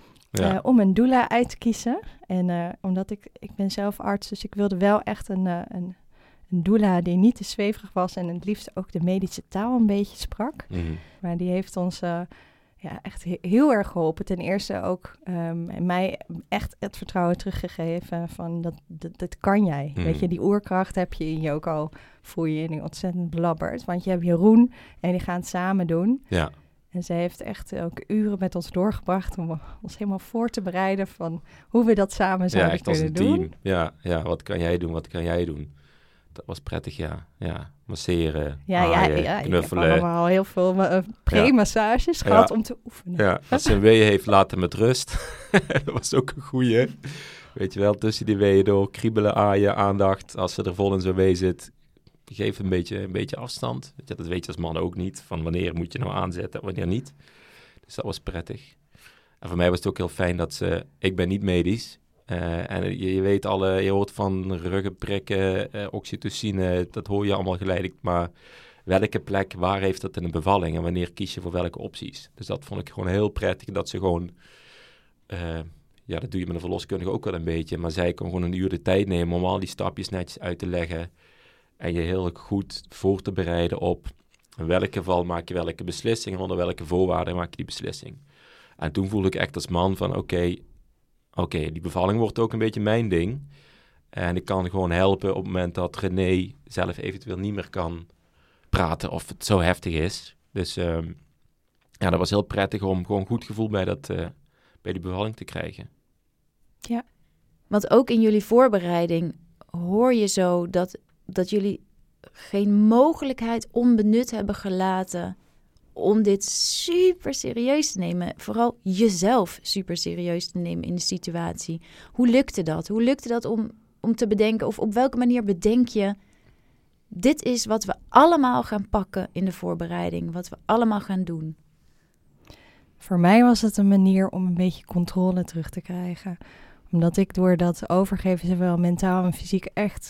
om een doula uit te kiezen. En omdat ik ben zelf arts, dus ik wilde wel echt een doula die niet te zweverig was en het liefst ook de medische taal een beetje sprak. Maar die heeft ons echt heel erg geholpen. Ten eerste ook mij echt het vertrouwen teruggegeven van dat kan jij. Weet je, die oerkracht heb je in je ook al, voel je die ontzettend blabbert. Want je hebt Jeroen en die gaan het samen doen. Ja. En ze heeft echt ook uren met ons doorgebracht om ons helemaal voor te bereiden van hoe we dat samen zouden kunnen doen. Team. Ja, wat kan jij doen, wat kan jij doen? Dat was prettig, ja. Masseren, knuffelen. Ik heb allemaal heel veel pre-massages gehad om te oefenen. Ja, als ze een weeën heeft, laten met rust. Dat was ook een goeie. Weet je wel, tussen die weeën door, kriebelen, aaien, aandacht. Als ze er vol in zo'n wee zit, geef een beetje afstand. Weet je, dat weet je als man ook niet. Van wanneer moet je nou aanzetten, wanneer niet. Dus dat was prettig. En voor mij was het ook heel fijn dat ik ben niet medisch. En je weet je hoort van ruggenprikken, oxytocine, dat hoor je allemaal geleidelijk. Maar welke plek, waar heeft dat in een bevalling en wanneer kies je voor welke opties? Dus dat vond ik gewoon heel prettig, dat ze gewoon, dat doe je met een verloskundige ook wel een beetje, maar zij kon gewoon een uur de tijd nemen om al die stapjes netjes uit te leggen en je heel goed voor te bereiden op in welk geval maak je welke beslissing, onder welke voorwaarden maak je die beslissing. En toen voelde ik echt als man van oké, die bevalling wordt ook een beetje mijn ding. En ik kan gewoon helpen op het moment dat René zelf eventueel niet meer kan praten of het zo heftig is. Dus dat was heel prettig om gewoon goed gevoel bij die bevalling te krijgen. Ja, want ook in jullie voorbereiding hoor je zo dat jullie geen mogelijkheid onbenut hebben gelaten om dit super serieus te nemen. Vooral jezelf super serieus te nemen in de situatie. Hoe lukte dat? Hoe lukte dat om te bedenken? Of op welke manier bedenk je, dit is wat we allemaal gaan pakken in de voorbereiding. Wat we allemaal gaan doen. Voor mij was het een manier om een beetje controle terug te krijgen. Omdat ik door dat overgeven, zowel mentaal en fysiek, echt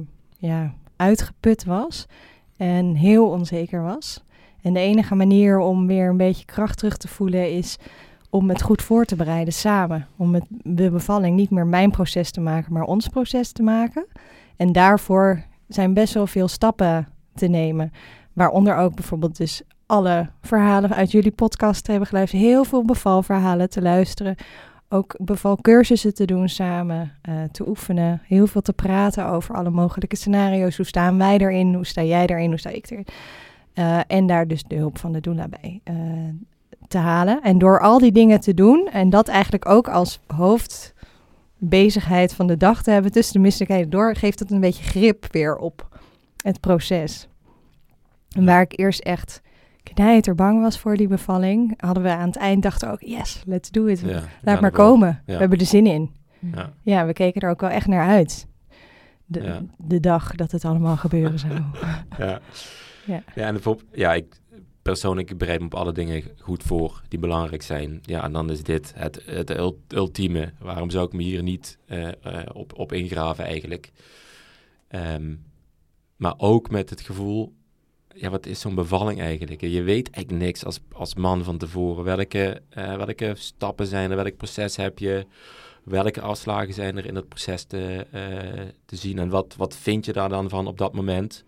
uitgeput was. En heel onzeker was. En de enige manier om weer een beetje kracht terug te voelen is om het goed voor te bereiden samen. Om de bevalling niet meer mijn proces te maken, maar ons proces te maken. En daarvoor zijn best wel veel stappen te nemen. Waaronder ook bijvoorbeeld dus alle verhalen uit jullie podcast te hebben geluisterd. Heel veel bevalverhalen te luisteren. Ook bevalcursussen te doen samen, te oefenen. Heel veel te praten over alle mogelijke scenario's. Hoe staan wij erin? Hoe sta jij erin? Hoe sta ik erin? En daar dus de hulp van de doula bij te halen. En door al die dingen te doen en dat eigenlijk ook als hoofdbezigheid van de dag te hebben tussen de misselijkheden door, geeft het een beetje grip weer op het proces. En waar ik eerst echt knijterbang was voor die bevalling, hadden we aan het eind dachten ook, yes, let's do it. Laat maar komen. Ja. We hebben er zin in. Ja, we keken er ook wel echt naar uit. De dag dat het allemaal gebeuren zou. Ik persoonlijk bereid me op alle dingen goed voor die belangrijk zijn. Ja, en dan is dit het ultieme. Waarom zou ik me hier niet op ingraven eigenlijk? Maar ook met het gevoel, ja, wat is zo'n bevalling eigenlijk? Je weet eigenlijk niks als man van tevoren. Welke stappen zijn er? Welk proces heb je? Welke afslagen zijn er in het proces te zien? En wat vind je daar dan van op dat moment?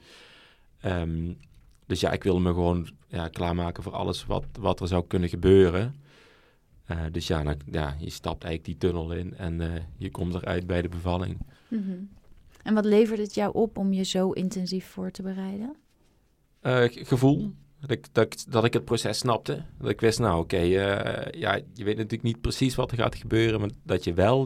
Dus ja, ik wilde me gewoon klaarmaken voor alles wat er zou kunnen gebeuren. Dus je stapt eigenlijk die tunnel in en je komt eruit bij de bevalling. Mm-hmm. En wat levert het jou op om je zo intensief voor te bereiden? Gevoel. Dat ik het proces snapte. Dat ik wist, je weet natuurlijk niet precies wat er gaat gebeuren, maar dat je wel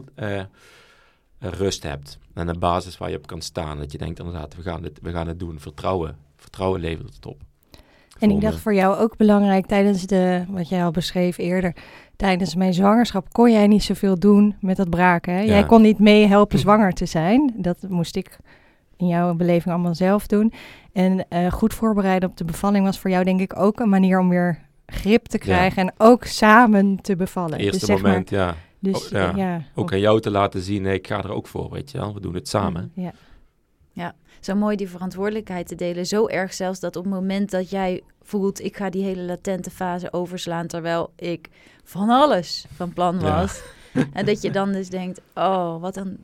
rust hebt. En een basis waar je op kan staan. Dat je denkt inderdaad, we gaan het doen. Vertrouwen levert het op. En ik dacht voor jou ook belangrijk tijdens wat jij al beschreef eerder, tijdens mijn zwangerschap kon jij niet zoveel doen met dat braken. Hè? Ja. Jij kon niet meehelpen zwanger te zijn. Dat moest ik in jouw beleving allemaal zelf doen. En goed voorbereiden op de bevalling was voor jou denk ik ook een manier om weer grip te krijgen en ook samen te bevallen. Eerste dus moment, maar, Dus, ook aan jou te laten zien, nee, ik ga er ook voor, weet je wel. We doen het samen. Ja, zo mooi die verantwoordelijkheid te delen. Zo erg zelfs dat op het moment dat jij voelt, ik ga die hele latente fase overslaan, terwijl ik van alles van plan was. Ja. En dat je dan dus denkt, oh,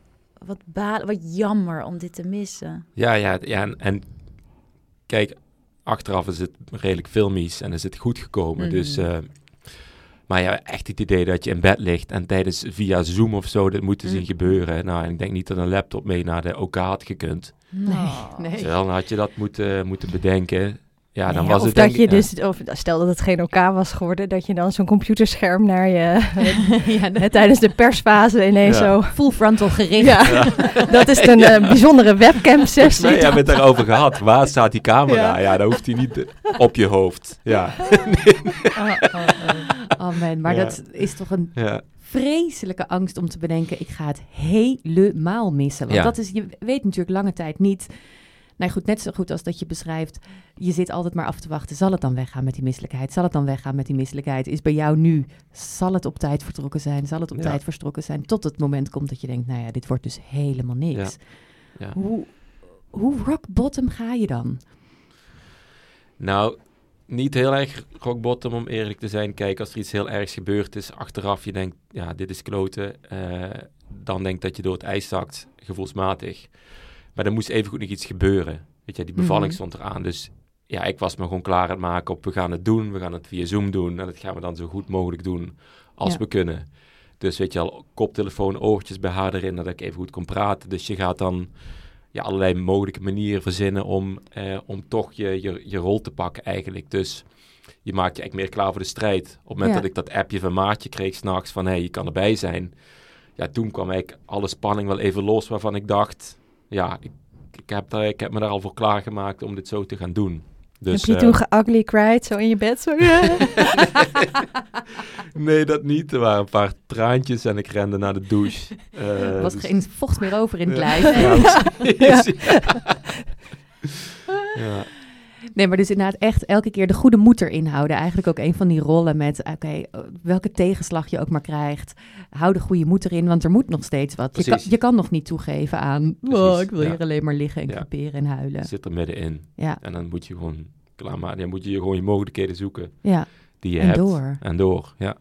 wat jammer om dit te missen. Ja, en kijk, achteraf is het redelijk filmisch en is het goed gekomen. Mm-hmm. Dus, maar ja, echt het idee dat je in bed ligt en tijdens via Zoom of zo dit moet zien gebeuren. Nou, en ik denk niet dat een laptop mee naar de OK had gekund. Nee. Dan had je dat moeten bedenken. Ja, dan was was of het dat je dus, of stel dat het geen OK was geworden, dat je dan zo'n computerscherm naar je tijdens de persfase ineens zo full frontal gericht. Ja. Dat is een bijzondere webcam sessie. Nee, we hebben het daarover gehad. Waar staat die camera? Ja, dan hoeft hij niet op je hoofd. Ja. Oh man, maar dat is toch een vreselijke angst om te bedenken, ik ga het helemaal missen. Want dat is, je weet natuurlijk lange tijd niet. Nou goed, net zo goed als dat je beschrijft, je zit altijd maar af te wachten. Zal het dan weggaan met die misselijkheid? Zal het dan weggaan met die misselijkheid? Is bij jou nu, zal het op tijd vertrokken zijn? Zal het op tijd vertrokken zijn? Tot het moment komt dat je denkt, nou ja, dit wordt dus helemaal niks. Ja. Ja. Hoe rock bottom ga je dan? Nou, niet heel erg rock bottom om eerlijk te zijn. Kijk, als er iets heel ergs gebeurd is, achteraf je denkt, ja, dit is kloten. Dan denk dat je door het ijs zakt, gevoelsmatig. Maar er moest evengoed nog iets gebeuren. Weet je, die bevalling stond eraan. Dus ja, ik was me gewoon klaar aan het maken op, we gaan het doen. We gaan het via Zoom doen. En dat gaan we dan zo goed mogelijk doen als we kunnen. Dus weet je al, koptelefoon, oortjes bij haar erin, dat ik even goed kon praten. Dus je gaat dan allerlei mogelijke manieren verzinnen om toch je rol te pakken eigenlijk. Dus je maakt je eigenlijk meer klaar voor de strijd. Op het moment dat ik dat appje van Maartje kreeg 's nachts van, je kan erbij zijn. Ja, toen kwam eigenlijk alle spanning wel even los waarvan ik dacht, ja, ik heb me daar al voor klaargemaakt om dit zo te gaan doen. Dus, heb je toen ge-ugly cried, zo in je bed? Zo? Nee, dat niet. Er waren een paar traantjes en ik rende naar de douche. Er was geen vocht meer over in het lijf. Ja. Nee, maar dus inderdaad echt elke keer de goede moed erin houden. Eigenlijk ook een van die rollen met, welke tegenslag je ook maar krijgt. Hou de goede moed erin, want er moet nog steeds wat. Je kan nog niet toegeven aan, ik wil hier alleen maar liggen en creperen en huilen. Je zit er middenin. Ja. En dan moet je gewoon klaarmaken. Dan moet je gewoon je mogelijkheden zoeken die je en hebt. En door, ja.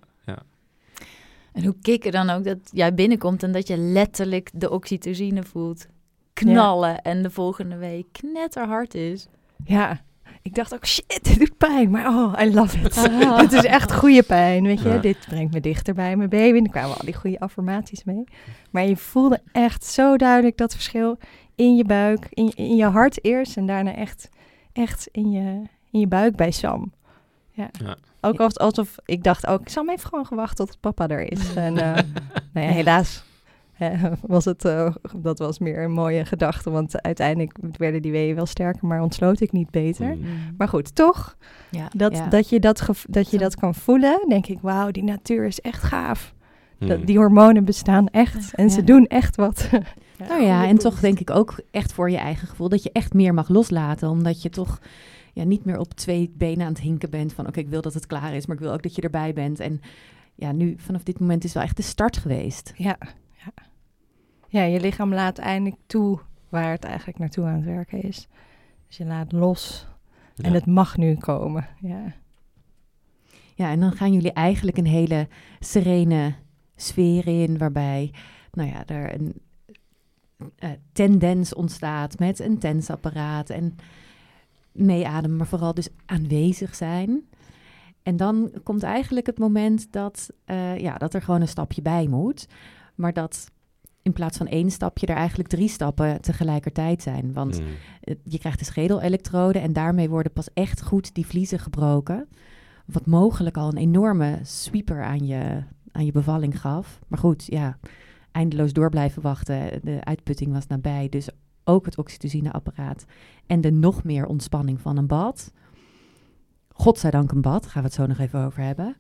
En hoe kicken dan ook dat jij binnenkomt en dat je letterlijk de oxytocine voelt knallen en de volgende week knetterhard is. Ja, ik dacht ook, shit, dit doet pijn. Maar I love it. Het is echt goede pijn, weet je. Ja. Dit brengt me dichter bij mijn baby. En er kwamen al die goede affirmaties mee. Maar je voelde echt zo duidelijk dat verschil in je buik, in je hart eerst. En daarna echt in je buik bij Sam. Ja. Ook alsof ik dacht ook, Sam heeft gewoon gewacht tot papa er is. En nou ja, helaas was het, dat was meer een mooie gedachte. Want uiteindelijk werden die weeën wel sterker, maar ontsloot ik niet beter. Maar goed, toch, dat je dat kan voelen, denk ik, wauw, die natuur is echt gaaf. Die hormonen bestaan echt en ze doen echt wat. Nou ja, en toch denk ik ook echt voor je eigen gevoel dat je echt meer mag loslaten. Omdat je toch niet meer op 2 benen aan het hinken bent van oké, ik wil dat het klaar is, maar ik wil ook dat je erbij bent. En ja, nu vanaf dit moment is wel echt de start geweest. Ja, je lichaam laat eindelijk toe waar het eigenlijk naartoe aan het werken is. Dus je laat los en het mag nu komen. Ja, en dan gaan jullie eigenlijk een hele serene sfeer in, waarbij er een tendens ontstaat met een tensapparaat en meeademen, maar vooral dus aanwezig zijn. En dan komt eigenlijk het moment dat er gewoon een stapje bij moet, maar dat in plaats van 1 stapje er eigenlijk 3 stappen tegelijkertijd zijn. Want je krijgt de schedelelektrode en daarmee worden pas echt goed die vliezen gebroken. Wat mogelijk al een enorme sweeper aan je bevalling gaf. Maar goed, eindeloos door blijven wachten. De uitputting was nabij, dus ook het oxytocineapparaat. En de nog meer ontspanning van een bad. Godzijdank een bad, gaan we het zo nog even over hebben.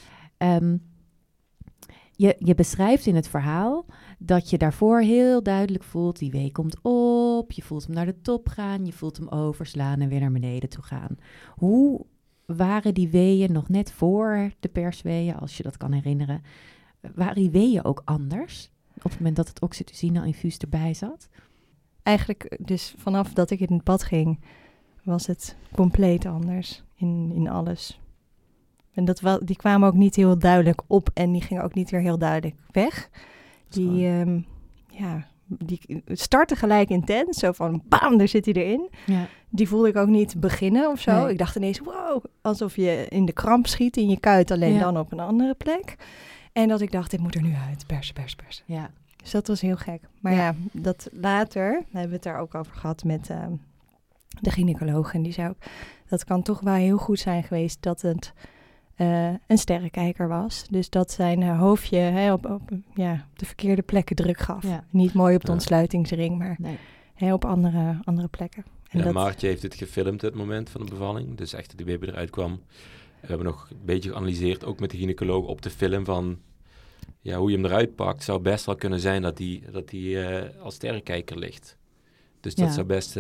Je beschrijft in het verhaal dat je daarvoor heel duidelijk voelt, die wee komt op, je voelt hem naar de top gaan, je voelt hem overslaan en weer naar beneden toe gaan. Hoe waren die weeën nog net voor de persweeën, als je dat kan herinneren? Waren die weeën ook anders op het moment dat het oxytocine-infuus erbij zat? Eigenlijk dus vanaf dat ik in het bad ging, was het compleet anders in alles. En die kwamen ook niet heel duidelijk op en die gingen ook niet weer heel duidelijk weg. Die startte gelijk intens, zo van bam, daar zit hij erin. Ja. Die voelde ik ook niet beginnen of zo. Nee. Ik dacht ineens, wow, alsof je in de kramp schiet in je kuit, alleen dan op een andere plek. En dat ik dacht, dit moet er nu uit, persen. Ja. Dus dat was heel gek. Maar dat later, we hebben het daar ook over gehad met de gynaecoloog. En die zei ook, dat kan toch wel heel goed zijn geweest dat het een sterrenkijker was. Dus dat zijn hoofdje op de verkeerde plekken druk gaf. Ja. Niet mooi op de ontsluitingsring, maar op andere plekken. En Maartje heeft het gefilmd, het moment van de bevalling. Dus echt dat die baby eruit kwam. We hebben nog een beetje geanalyseerd, ook met de gynaecoloog op de film van hoe je hem eruit pakt. Zou best wel kunnen zijn dat die als sterrenkijker ligt. Dus dat zou best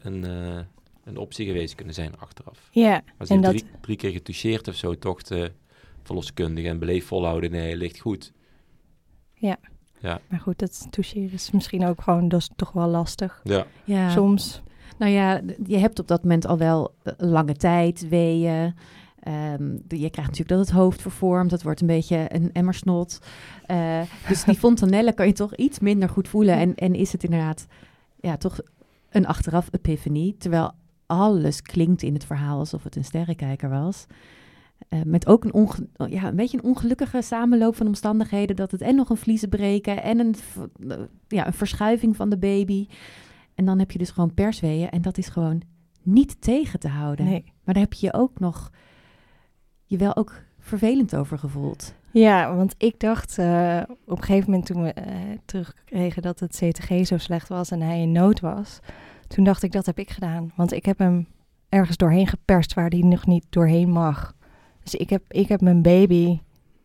een optie geweest kunnen zijn achteraf. Ja. Maar ze heeft 3 keer getoucheerd of zo, toch de verloskundige en bleef volhouden. Nee, ligt goed. Ja. Maar goed, dat toucheren is misschien ook gewoon, dat is toch wel lastig. Ja. Soms. Nou ja, je hebt op dat moment al wel lange tijd weeën. Je krijgt natuurlijk dat het hoofd vervormt. Dat wordt een beetje een emmersnot. Dus die fontanelle kan je toch iets minder goed voelen. En is het inderdaad toch een achteraf epiphanie. Terwijl alles klinkt in het verhaal alsof het een sterrenkijker was. Met ook een beetje een ongelukkige samenloop van omstandigheden. Dat het en nog een vliezen breken en een verschuiving van de baby. En dan heb je dus gewoon persweeën. En dat is gewoon niet tegen te houden. Nee. Maar daar heb je ook nog je wel ook vervelend over gevoeld. Ja, want ik dacht op een gegeven moment toen we terugkregen dat het CTG zo slecht was en hij in nood was. Toen dacht ik, dat heb ik gedaan. Want ik heb hem ergens doorheen geperst waar hij nog niet doorheen mag. Dus ik heb mijn baby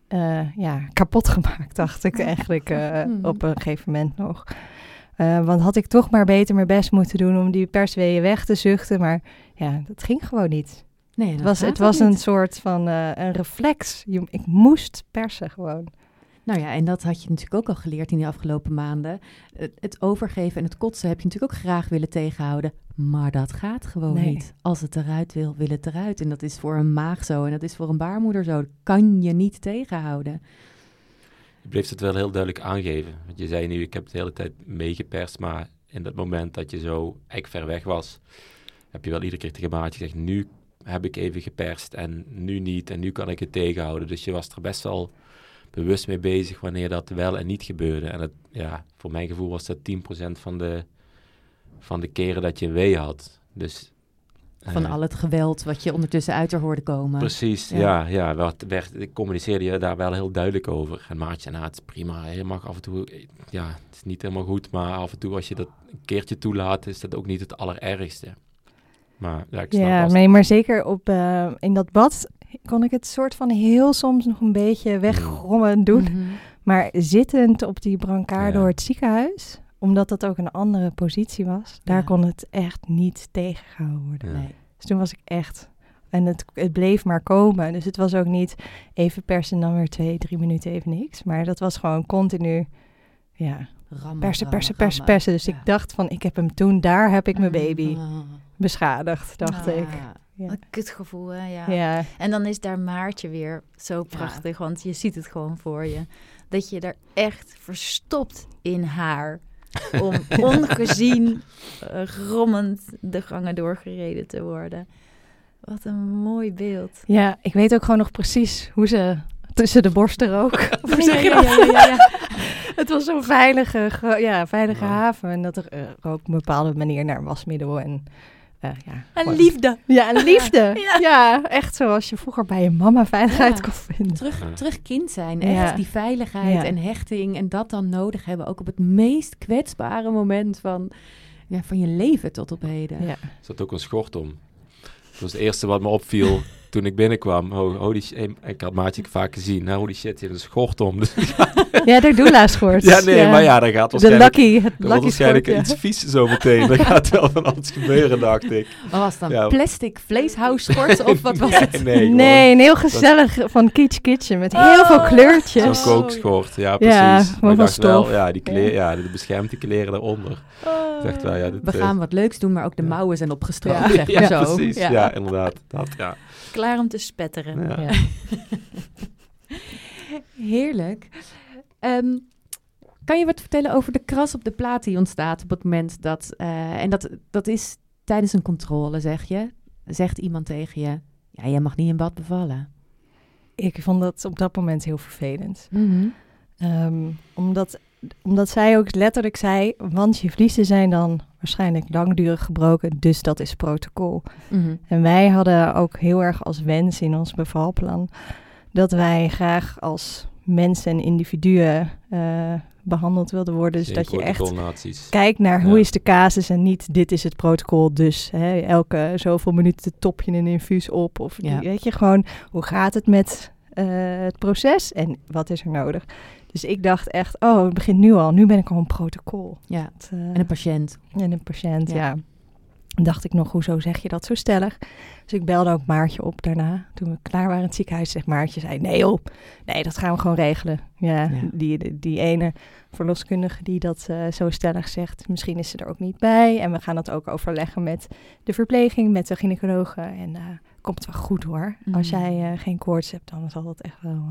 kapot gemaakt, dacht ik eigenlijk op een gegeven moment nog. Want had ik toch maar beter mijn best moeten doen om die persweeën weg te zuchten. Maar dat ging gewoon niet. Nee, het was een soort van een reflex. Ik moest persen gewoon. Nou ja, en dat had je natuurlijk ook al geleerd in de afgelopen maanden. Het overgeven en het kotsen heb je natuurlijk ook graag willen tegenhouden. Maar dat gaat gewoon niet. Als het eruit wil het eruit. En dat is voor een maag zo en dat is voor een baarmoeder zo. Dat kan je niet tegenhouden. Je bleef het wel heel duidelijk aangeven. Want je zei nu, ik heb het de hele tijd meegeperst, maar in dat moment dat je zo eigenlijk ver weg was, heb je wel iedere keer tegen Maartje gezegd, nu heb ik even geperst en nu niet en nu kan ik het tegenhouden. Dus je was er best wel bewust mee bezig wanneer dat wel en niet gebeurde. En voor mijn gevoel was dat 10% van de keren dat je een wee had. Dus, van al het geweld wat je ondertussen uit er hoorde komen. Precies, ik communiceerde je daar wel heel duidelijk over. En Maartje, het is prima, je mag af en toe, het is niet helemaal goed, maar af en toe als je dat een keertje toelaat, is dat ook niet het allerergste. Maar ik snap maar zeker in dat bad kon ik het soort van heel soms nog een beetje weggrommen doen. Mm-hmm. Maar zittend op die brancard door het ziekenhuis, omdat dat ook een andere positie was, daar kon het echt niet tegengehouden worden. Ja. Nee. Dus toen was ik echt... En het bleef maar komen. Dus het was ook niet even persen en dan weer 2-3 minuten even niks. Maar dat was gewoon continu, persen. Dus ik dacht van, ik heb hem toen, daar heb ik mijn baby beschadigd, dacht ik. Ja. Een kutgevoel, hè? Ja. En dan is daar Maartje weer zo prachtig, want je ziet het gewoon voor je. Dat je daar echt verstopt in haar, om ongezien, grommend de gangen doorgereden te worden. Wat een mooi beeld. Ja, ik weet ook gewoon nog precies hoe ze tussen de borsten rook. Ja. Het was zo'n veilige haven. En dat er rook op een bepaalde manier naar wasmiddel en... en liefde. Ja, en liefde. Ja, echt zoals je vroeger bij je mama veiligheid kon vinden. Terug kind zijn. Echt die veiligheid en hechting. En dat dan nodig hebben. Ook op het meest kwetsbare moment van je leven tot op heden. Ja. Er zat ook een schort om. Dat was het eerste wat me opviel toen ik binnenkwam. Ik had Maartje vaak gezien. Holy shit, je hebt een schort om. Dus ja, de doula-schort. Maar dan gaat waarschijnlijk iets vies zo meteen. Er gaat wel van alles gebeuren, dacht ik. Wat was het dan? Plastic vleeshouschort of wat was het? Nee, een heel gezellig van Kitsch Kitchen met heel veel kleurtjes. Zo'n kookschort, ja precies. Maar ik dacht wel, de beschermde kleren daaronder. Dacht wel, we gaan wat leuks doen, maar ook de mouwen zijn opgestroopt, zeg maar zo. Precies. Ja, inderdaad. Klaar om te spetteren. Ja. Heerlijk. Kan je wat vertellen over de kras op de plaat die ontstaat op het moment dat... en dat is tijdens een controle, zeg je. Zegt iemand tegen je, jij mag niet in bad bevallen. Ik vond dat op dat moment heel vervelend. Mm-hmm. Omdat zij ook letterlijk zei, want je vliezen zijn dan waarschijnlijk langdurig gebroken, dus dat is protocol. Mm-hmm. En wij hadden ook heel erg als wens in ons bevalplan dat wij graag als mensen en individuen behandeld wilden worden. Dus dat je echt kijkt naar hoe is de casus en niet dit is het protocol. Dus elke zoveel minuten top je een infuus op. Of weet je gewoon, hoe gaat het met het proces en wat is er nodig? Dus ik dacht echt, het begint nu al. Nu ben ik al een protocol. Ja, en een patiënt. En een patiënt, ja. Dacht ik nog, hoezo zeg je dat zo stellig? Dus ik belde ook Maartje op daarna. Toen we klaar waren in het ziekenhuis, zegt Maartje, zei, nee, dat gaan we gewoon regelen. Ja. Die ene verloskundige die dat zo stellig zegt, misschien is ze er ook niet bij. En we gaan dat ook overleggen met de verpleging, met de gynaecologen. En komt het wel goed hoor. Als jij geen koorts hebt, dan zal dat echt wel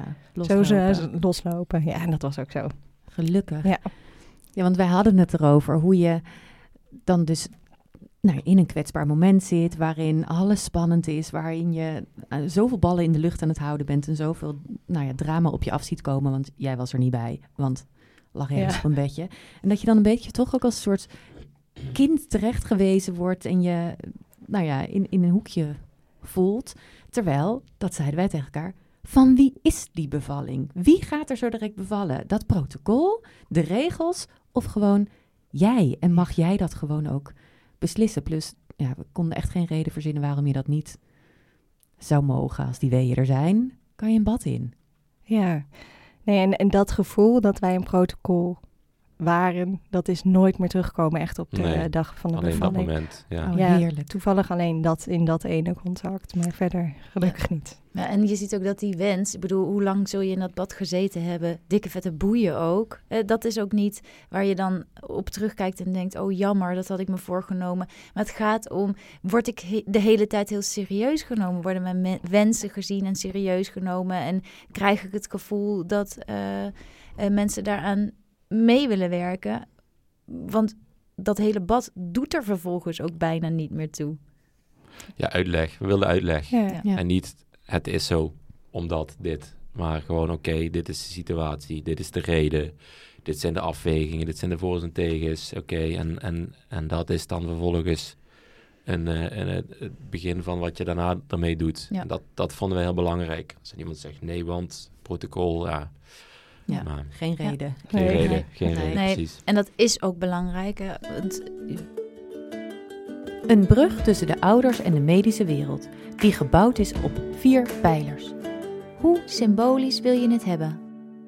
loslopen. Ja, en dat was ook zo. Gelukkig. Ja, want wij hadden het erover, hoe je dan dus in een kwetsbaar moment zit, waarin alles spannend is, waarin je zoveel ballen in de lucht aan het houden bent en zoveel drama op je af ziet komen, want jij was er niet bij, want lag ergens op een bedje. En dat je dan een beetje toch ook als een soort kind terechtgewezen wordt en je in een hoekje voelt. Terwijl, dat zeiden wij tegen elkaar, van wie is die bevalling? Wie gaat er zo direct bevallen? Dat protocol, de regels of gewoon jij? En mag jij dat gewoon ook beslissen? Plus, we konden echt geen reden verzinnen waarom je dat niet zou mogen. Als die weeën er zijn, kan je een bad in. Ja, nee, en dat gevoel dat wij een protocol waren, dat is nooit meer teruggekomen echt op de dag van de bevalling. Alleen dat moment, ja. Heerlijk. Toevallig alleen dat in dat ene contact, maar verder gelukkig niet. Ja, en je ziet ook dat die wens, ik bedoel, hoe lang zul je in dat bad gezeten hebben? Dikke vette boeien ook. Dat is ook niet waar je dan op terugkijkt en denkt, jammer, dat had ik me voorgenomen. Maar het gaat om, word ik de hele tijd heel serieus genomen? Worden mijn wensen gezien en serieus genomen? En krijg ik het gevoel dat mensen daaraan mee willen werken? Want dat hele bad doet er vervolgens ook bijna niet meer toe. Ja, uitleg. We willen uitleg. Ja. En niet, het is zo, omdat dit. Maar gewoon, oké, dit is de situatie, dit is de reden, dit zijn de afwegingen, dit zijn de voor's en tegens. Oké, en dat is dan vervolgens het begin van wat je daarna ermee doet. Ja. En dat vonden we heel belangrijk. Als er iemand zegt, nee, want protocol, ja. Ja, Maar geen reden. geen Nee. reden, geen Nee. reden, Nee. precies. En dat is ook belangrijk. Hè? Want Een brug tussen de ouders en de medische wereld, die gebouwd is op 4 pijlers. hoe symbolisch wil je het hebben?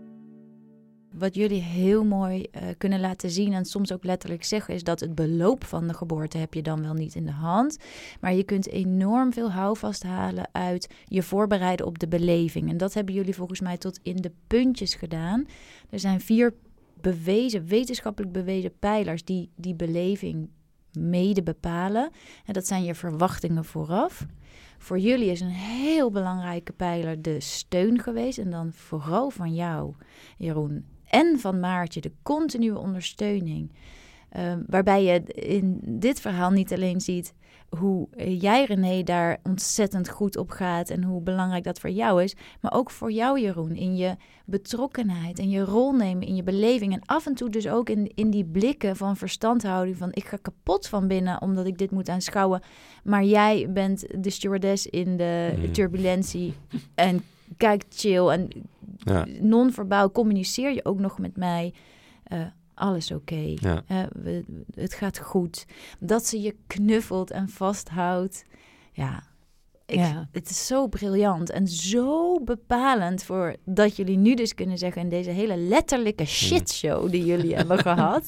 Wat jullie heel mooi kunnen laten zien en soms ook letterlijk zeggen, is dat het beloop van de geboorte heb je dan wel niet in de hand. Maar je kunt enorm veel houvast halen uit je voorbereiden op de beleving. En dat hebben jullie volgens mij tot in de puntjes gedaan. Er zijn 4 wetenschappelijk bewezen pijlers die beleving mede bepalen. En dat zijn je verwachtingen vooraf. Voor jullie is een heel belangrijke pijler de steun geweest. En dan vooral van jou, Jeroen, en van Maartje, de continue ondersteuning. Waarbij je in dit verhaal niet alleen ziet hoe jij, René, daar ontzettend goed op gaat en hoe belangrijk dat voor jou is, maar ook voor jou, Jeroen, in je betrokkenheid en je rol nemen in je beleving en af en toe dus ook in die blikken van verstandhouding van ik ga kapot van binnen omdat ik dit moet aanschouwen, maar jij bent de stewardess in de turbulentie en kijkt chill en non-verbaal communiceer je ook nog met mij. Alles oké. Ja. Het gaat goed. Dat ze je knuffelt en vasthoudt. Ja, het is zo briljant en zo bepalend voor dat jullie nu dus kunnen zeggen in deze hele letterlijke shitshow die jullie hebben gehad.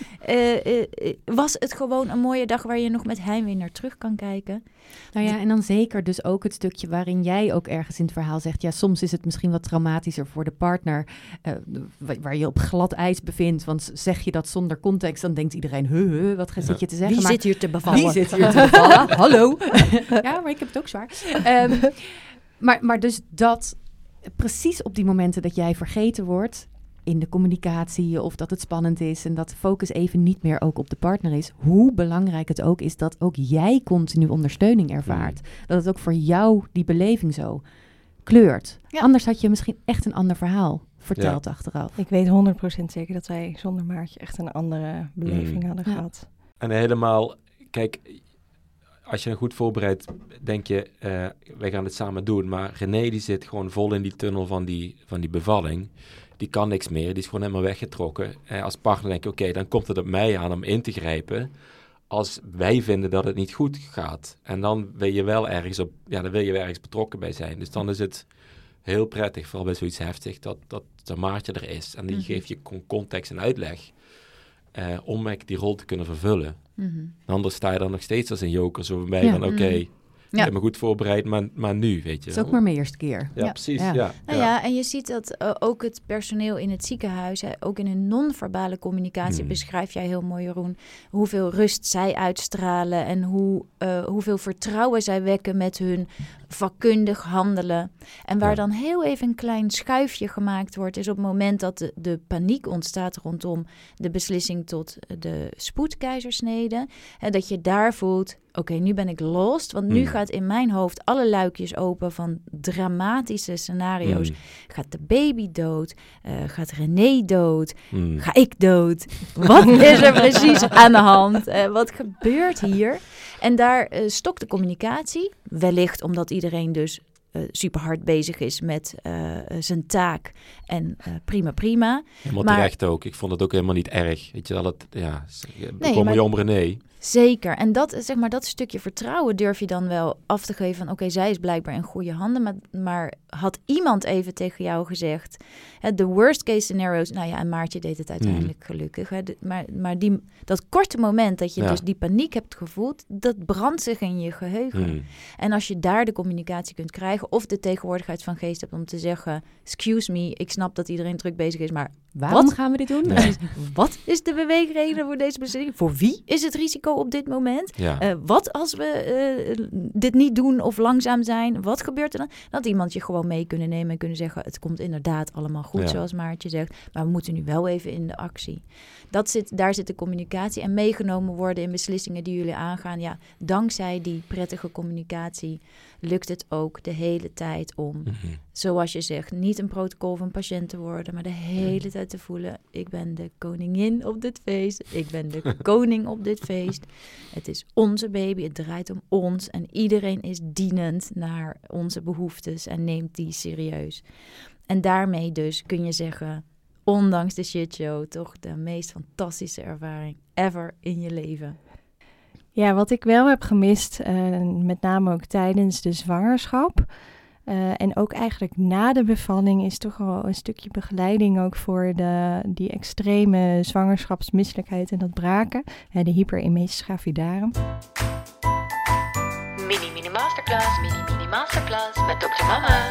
Was het gewoon een mooie dag waar je nog met heimwee naar terug kan kijken? Nou ja, en dan zeker dus ook het stukje waarin jij ook ergens in het verhaal zegt, ja, soms is het misschien wat traumatischer voor de partner, waar je op glad ijs bevindt. Want zeg je dat zonder context, dan denkt iedereen, wat zit je te zeggen? Wie zit hier te bevallen? Wie zit hier te bevallen? Hallo? Ja, maar ik heb het ook zwaar. Maar dus dat precies op die momenten dat jij vergeten wordt in de communicatie of dat het spannend is en dat de focus even niet meer ook op de partner is, hoe belangrijk het ook is dat ook jij continu ondersteuning ervaart. Dat het ook voor jou die beleving zo kleurt. Ja. Anders had je misschien echt een ander verhaal verteld achteraf. Ik weet 100% zeker dat wij zonder Maartje echt een andere beleving hadden gehad. En helemaal, kijk, als je goed voorbereidt, denk je, wij gaan het samen doen. Maar René die zit gewoon vol in die tunnel van die bevalling. Die kan niks meer, die is gewoon helemaal weggetrokken. Als partner denk je, oké, dan komt het op mij aan om in te grijpen. Als wij vinden dat het niet goed gaat. En dan wil je wel ergens betrokken bij zijn. Dus dan is het heel prettig, vooral bij zoiets heftig, dat Maartje er is. En die geeft je context en uitleg om die rol te kunnen vervullen. Anders sta je dan nog steeds als een joker zo bij mij van oké, ik heb me goed voorbereid, maar nu, weet je. Het is ook maar mijn eerste keer. Ja, precies. Ja. Ja. Nou ja, en je ziet dat ook het personeel in het ziekenhuis, ook in hun non-verbale communicatie, beschrijf jij heel mooi, Jeroen, hoeveel rust zij uitstralen en hoeveel vertrouwen zij wekken met hun vakkundig handelen. En waar dan heel even een klein schuifje gemaakt wordt, is op het moment dat de paniek ontstaat rondom de beslissing tot de spoedkeizersnede. En dat je daar voelt, oké, nu ben ik lost, want nu gaat in mijn hoofd alle luikjes open van dramatische scenario's. Gaat de baby dood? Gaat René dood? Ga ik dood? Wat is er precies aan de hand? Wat gebeurt hier? En daar stokt de communicatie, wellicht omdat iedereen dus super hard bezig is met zijn taak. En prima. Helemaal terecht ook. Ik vond het ook helemaal niet erg. Weet je wel, bekommer je om René. Zeker. En dat stukje vertrouwen durf je dan wel af te geven van oké, zij is blijkbaar in goede handen. Maar had iemand even tegen jou gezegd, de worst case scenario's, nou ja, en Maartje deed het uiteindelijk gelukkig. Maar dat korte moment dat je dus die paniek hebt gevoeld, dat brandt zich in je geheugen. En als je daar de communicatie kunt krijgen of de tegenwoordigheid van geest hebt om te zeggen, excuse me, ik snap dat iedereen druk bezig is, maar waarom gaan we dit doen? Nee. Wat is de beweegreden voor deze beslissing? Voor wie is het risico op dit moment? Ja. Wat als we dit niet doen of langzaam zijn? Wat gebeurt er dan? Dat iemand je gewoon gewoon mee kunnen nemen en kunnen zeggen, het komt inderdaad allemaal goed, zoals Maartje zegt, maar we moeten nu wel even in de actie. Daar zit de communicatie en meegenomen worden in beslissingen die jullie aangaan. Ja, dankzij die prettige communicatie lukt het ook de hele tijd om, zoals je zegt, niet een protocol van patiënt te worden, maar de hele tijd te voelen, ik ben de koningin op dit feest, ik ben de koning op dit feest. Het is onze baby, het draait om ons en iedereen is dienend naar onze behoeftes en neemt die serieus. En daarmee dus kun je zeggen, ondanks de shitshow, toch de meest fantastische ervaring ever in je leven. Ja, wat ik wel heb gemist, met name ook tijdens de zwangerschap en ook eigenlijk na de bevalling, is toch wel een stukje begeleiding ook voor die extreme zwangerschapsmisselijkheid en dat braken, de hyperemesis gravidarum. Mini masterclass, mini masterclass met Dr. Mama.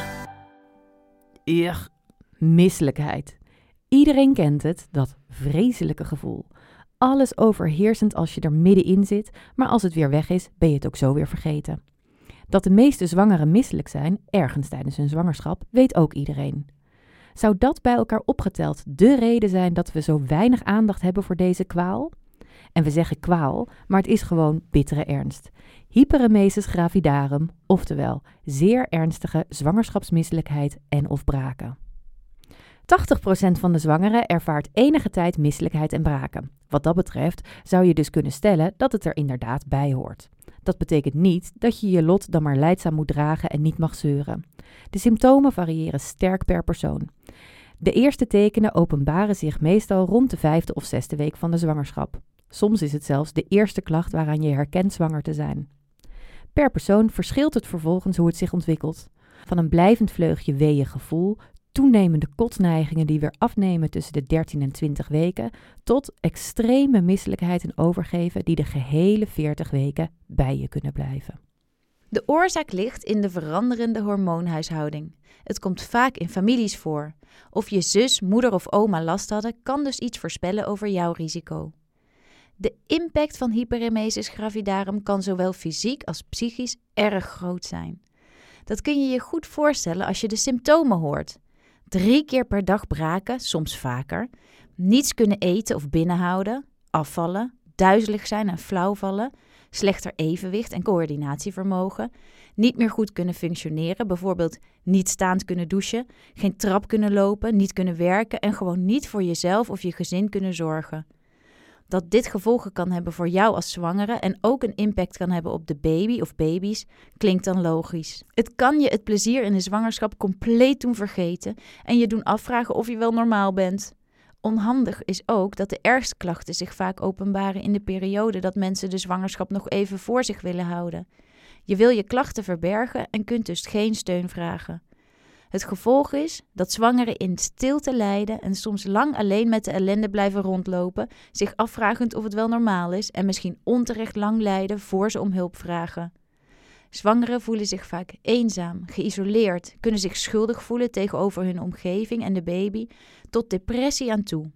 Ugh, misselijkheid. Iedereen kent het, dat vreselijke gevoel. Alles overheersend als je er middenin zit, maar als het weer weg is, ben je het ook zo weer vergeten. Dat de meeste zwangeren misselijk zijn, ergens tijdens hun zwangerschap, weet ook iedereen. Zou dat bij elkaar opgeteld de reden zijn dat we zo weinig aandacht hebben voor deze kwaal? En we zeggen kwaal, maar het is gewoon bittere ernst. Hyperemesis gravidarum, oftewel zeer ernstige zwangerschapsmisselijkheid en of braken. 80% van de zwangeren ervaart enige tijd misselijkheid en braken. Wat dat betreft zou je dus kunnen stellen dat het er inderdaad bij hoort. Dat betekent niet dat je je lot dan maar lijdzaam moet dragen en niet mag zeuren. De symptomen variëren sterk per persoon. De eerste tekenen openbaren zich meestal rond de 5e of 6e week van de zwangerschap. Soms is het zelfs de eerste klacht waaraan je herkent zwanger te zijn. Per persoon verschilt het vervolgens hoe het zich ontwikkelt. Van een blijvend vleugje weeën gevoel, toenemende kotsneigingen die weer afnemen tussen de 13 en 20 weken, tot extreme misselijkheid en overgeven die de gehele 40 weken bij je kunnen blijven. De oorzaak ligt in de veranderende hormoonhuishouding. Het komt vaak in families voor. Of je zus, moeder of oma last hadden, kan dus iets voorspellen over jouw risico. De impact van hyperemesis gravidarum kan zowel fysiek als psychisch erg groot zijn. Dat kun je je goed voorstellen als je de symptomen hoort. 3 keer per dag braken, soms vaker. Niets kunnen eten of binnenhouden, afvallen, duizelig zijn en flauw vallen, slechter evenwicht en coördinatievermogen, niet meer goed kunnen functioneren, bijvoorbeeld niet staand kunnen douchen, geen trap kunnen lopen, niet kunnen werken en gewoon niet voor jezelf of je gezin kunnen zorgen. Dat dit gevolgen kan hebben voor jou als zwangere en ook een impact kan hebben op de baby of baby's, klinkt dan logisch. Het kan je het plezier in de zwangerschap compleet doen vergeten en je doen afvragen of je wel normaal bent. Onhandig is ook dat de ergste klachten zich vaak openbaren in de periode dat mensen de zwangerschap nog even voor zich willen houden. Je wil je klachten verbergen en kunt dus geen steun vragen. Het gevolg is dat zwangeren in stilte lijden en soms lang alleen met de ellende blijven rondlopen, zich afvragend of het wel normaal is en misschien onterecht lang lijden voor ze om hulp vragen. Zwangeren voelen zich vaak eenzaam, geïsoleerd, kunnen zich schuldig voelen tegenover hun omgeving en de baby, tot depressie aan toe.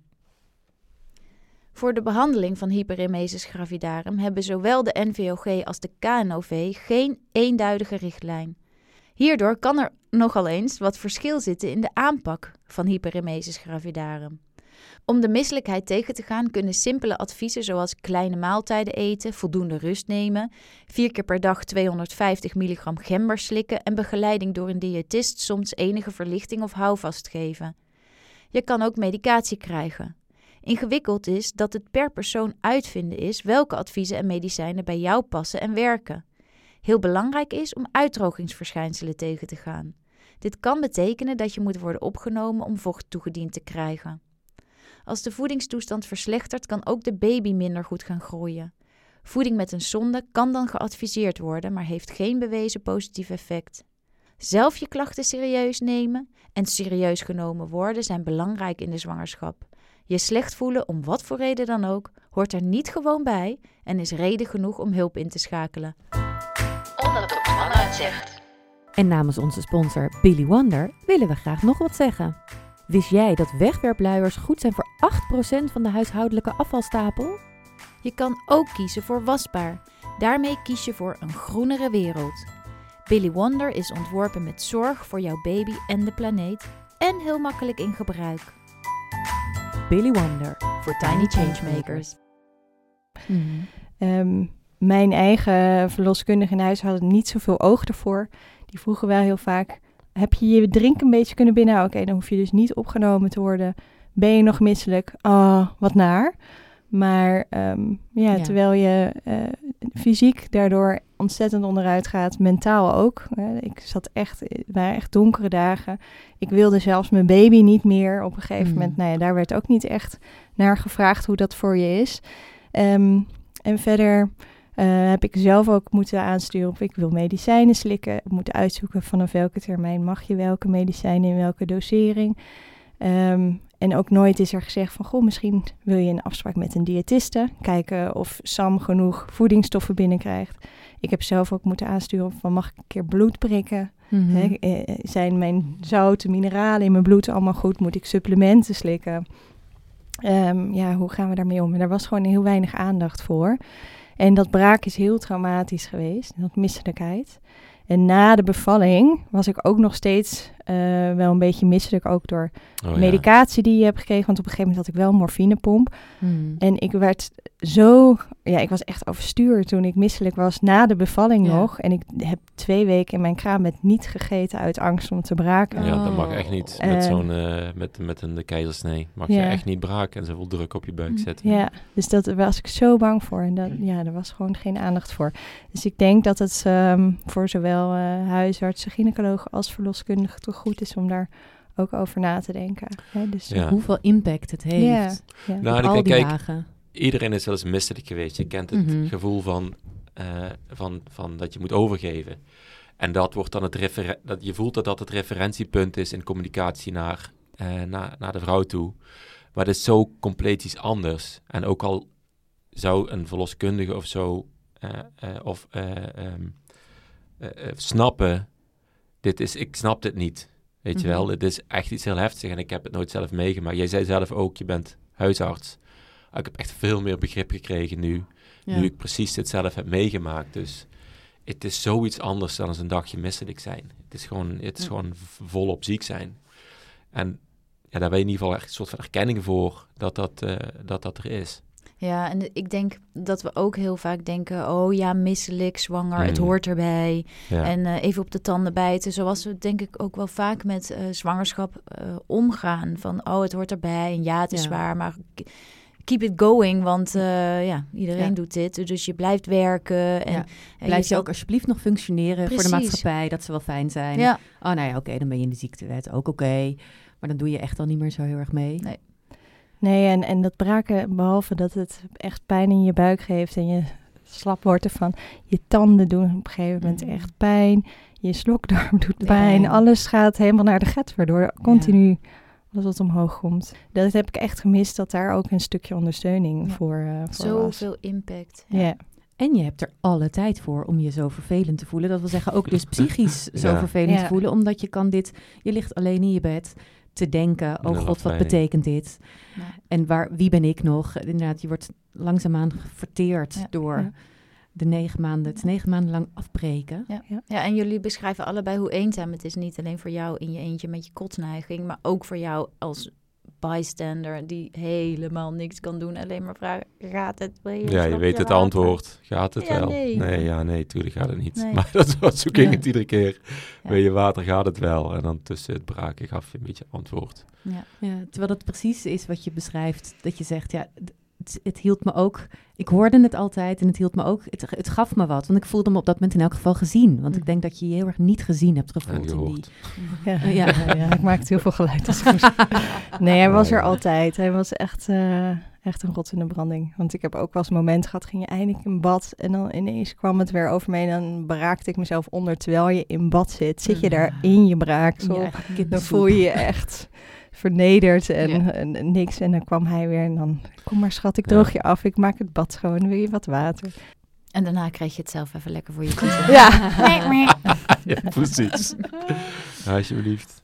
Voor de behandeling van hyperemesis gravidarum hebben zowel de NVOG als de KNOV geen eenduidige richtlijn. Hierdoor kan er nogal eens wat verschil zitten in de aanpak van hyperemesis gravidarum. Om de misselijkheid tegen te gaan kunnen simpele adviezen zoals kleine maaltijden eten, voldoende rust nemen, 4 keer per dag 250 milligram gember slikken en begeleiding door een diëtist soms enige verlichting of houvast geven. Je kan ook medicatie krijgen. Ingewikkeld is dat het per persoon uitvinden is welke adviezen en medicijnen bij jou passen en werken. Heel belangrijk is om uitdrogingsverschijnselen tegen te gaan. Dit kan betekenen dat je moet worden opgenomen om vocht toegediend te krijgen. Als de voedingstoestand verslechtert, kan ook de baby minder goed gaan groeien. Voeding met een sonde kan dan geadviseerd worden, maar heeft geen bewezen positief effect. Zelf je klachten serieus nemen en serieus genomen worden zijn belangrijk in de zwangerschap. Je slecht voelen, om wat voor reden dan ook, hoort er niet gewoon bij en is reden genoeg om hulp in te schakelen. Omdat Dr. Mama het zegt. En namens onze sponsor Billy Wonder willen we graag nog wat zeggen. Wist jij dat wegwerpluiers goed zijn voor 8% van de huishoudelijke afvalstapel? Je kan ook kiezen voor wasbaar. Daarmee kies je voor een groenere wereld. Billy Wonder is ontworpen met zorg voor jouw baby en de planeet en heel makkelijk in gebruik. Billy Wonder. Voor tiny changemakers. Mijn eigen verloskundige in huis hadden niet zoveel oog ervoor. Die vroegen wel heel vaak, heb je je drink een beetje kunnen binnenhouden? Oké, dan hoef je dus niet opgenomen te worden. Ben je nog misselijk? Oh, wat naar. Maar terwijl je fysiek daardoor ontzettend onderuit gaat, mentaal ook. Het waren echt donkere dagen. Ik wilde zelfs mijn baby niet meer op een gegeven moment. Nou ja, daar werd ook niet echt naar gevraagd hoe dat voor je is. En verder heb ik zelf ook moeten aansturen op, ik wil medicijnen slikken. Ik moet uitzoeken vanaf welke termijn mag je welke medicijnen in welke dosering. En ook nooit is er gezegd van, goh, misschien wil je een afspraak met een diëtiste. Kijken of Sam genoeg voedingsstoffen binnenkrijgt. Ik heb zelf ook moeten aansturen van, mag ik een keer bloed prikken? Zijn mijn zouten, mineralen in mijn bloed allemaal goed? Moet ik supplementen slikken? Hoe gaan we daarmee om? En daar was gewoon heel weinig aandacht voor. En dat braak is heel traumatisch geweest, dat misselijkheid. En na de bevalling was ik ook nog steeds wel een beetje misselijk, ook door medicatie die je hebt gekregen. Want op een gegeven moment had ik wel een morfinepomp. En ik werd ik was echt overstuur toen ik misselijk was na de bevalling nog. En ik heb 2 weken in mijn kraambed niet gegeten uit angst om te braken. Ja, dat mag echt niet met zo'n met een keizersnee. Mag je echt niet braken en zoveel druk op je buik zetten. Ja, dus daar was ik zo bang voor. En daar was gewoon geen aandacht voor. Dus ik denk dat het voor zowel huisartsen, gynaecologen als verloskundigen toch goed is om daar ook over na te denken. Hè? Dus hoeveel impact het heeft. Ja. Nou, al die dagen. Iedereen is wel eens misselijk geweest. Je kent het gevoel van dat je moet overgeven. En dat wordt dan je voelt dat het referentiepunt is in communicatie naar de vrouw toe. Maar het is zo compleet iets anders. En ook al zou een verloskundige of zo snappen, ik snap dit niet. Weet je wel, het is echt iets heel heftigs en ik heb het nooit zelf meegemaakt. Jij zei zelf ook, je bent huisarts. Ik heb echt veel meer begrip gekregen nu ik precies dit zelf heb meegemaakt. Dus het is zoiets anders dan eens een dagje misselijk zijn. Het is gewoon volop ziek zijn. En daar ben je in ieder geval echt een soort van erkenning voor dat er is. Ja, en ik denk dat we ook heel vaak denken, misselijk, zwanger, het hoort erbij. Ja. En even op de tanden bijten, zoals we denk ik ook wel vaak met zwangerschap omgaan. Van, het hoort erbij en het is zwaar, maar keep it going, want iedereen doet dit. Dus je blijft werken. En blijf je ook alsjeblieft nog functioneren voor de maatschappij, dat ze wel fijn zijn. Ja. Dan ben je in de ziektewet, ook oké. Maar dan doe je echt al niet meer zo heel erg mee. Nee, en dat braken, behalve dat het echt pijn in je buik geeft en je slap wordt ervan, je tanden doen op een gegeven moment echt pijn, je slokdarm doet pijn, alles gaat helemaal naar de get, waardoor continu alles wat omhoog komt. Dat heb ik echt gemist, dat daar ook een stukje ondersteuning voor was. Zoveel impact. Ja. En je hebt er alle tijd voor om je zo vervelend te voelen. Dat wil zeggen ook dus psychisch zo vervelend te voelen, omdat je ligt alleen in je bed te denken, oh god, wat betekent dit? Ja. En wie ben ik nog? Inderdaad, je wordt langzaamaan verteerd door de 9 maanden. Het is 9 maanden lang afbreken. Ja, en jullie beschrijven allebei hoe eenzaam het is. Niet alleen voor jou in je eentje met je kotsneiging, maar ook voor jou als bystander die helemaal niks kan doen. Alleen maar vragen, gaat het wel? Je weet het antwoord. Gaat het wel? Nee, tuurlijk gaat het niet. Nee. Maar zo ging het iedere keer. Wil je water, gaat het wel? En dan tussen het braken gaf je een beetje antwoord. Terwijl dat precies is wat je beschrijft. Dat je zegt, het hield me ook. Ik hoorde het altijd en het hield me ook. Het gaf me wat, want ik voelde me op dat moment in elk geval gezien. Want ik denk dat je je heel erg niet gezien hebt gevoeld. Ik maakte heel veel geluid. Nee, hij was er altijd. Hij was echt een rot in de branding. Want ik heb ook wel eens een moment gehad, ging je eindelijk in bad en dan ineens kwam het weer over me en dan braakte ik mezelf onder. Terwijl je in bad zit je daar in je braaksel. Dan voel je je echt vernederd en niks. En dan kwam hij weer en dan, kom maar schat, ik droog je af, ik maak het bad schoon, wil je wat water? En daarna kreeg je het zelf even lekker voor je kiezen. Ja, precies. Alsjeblieft.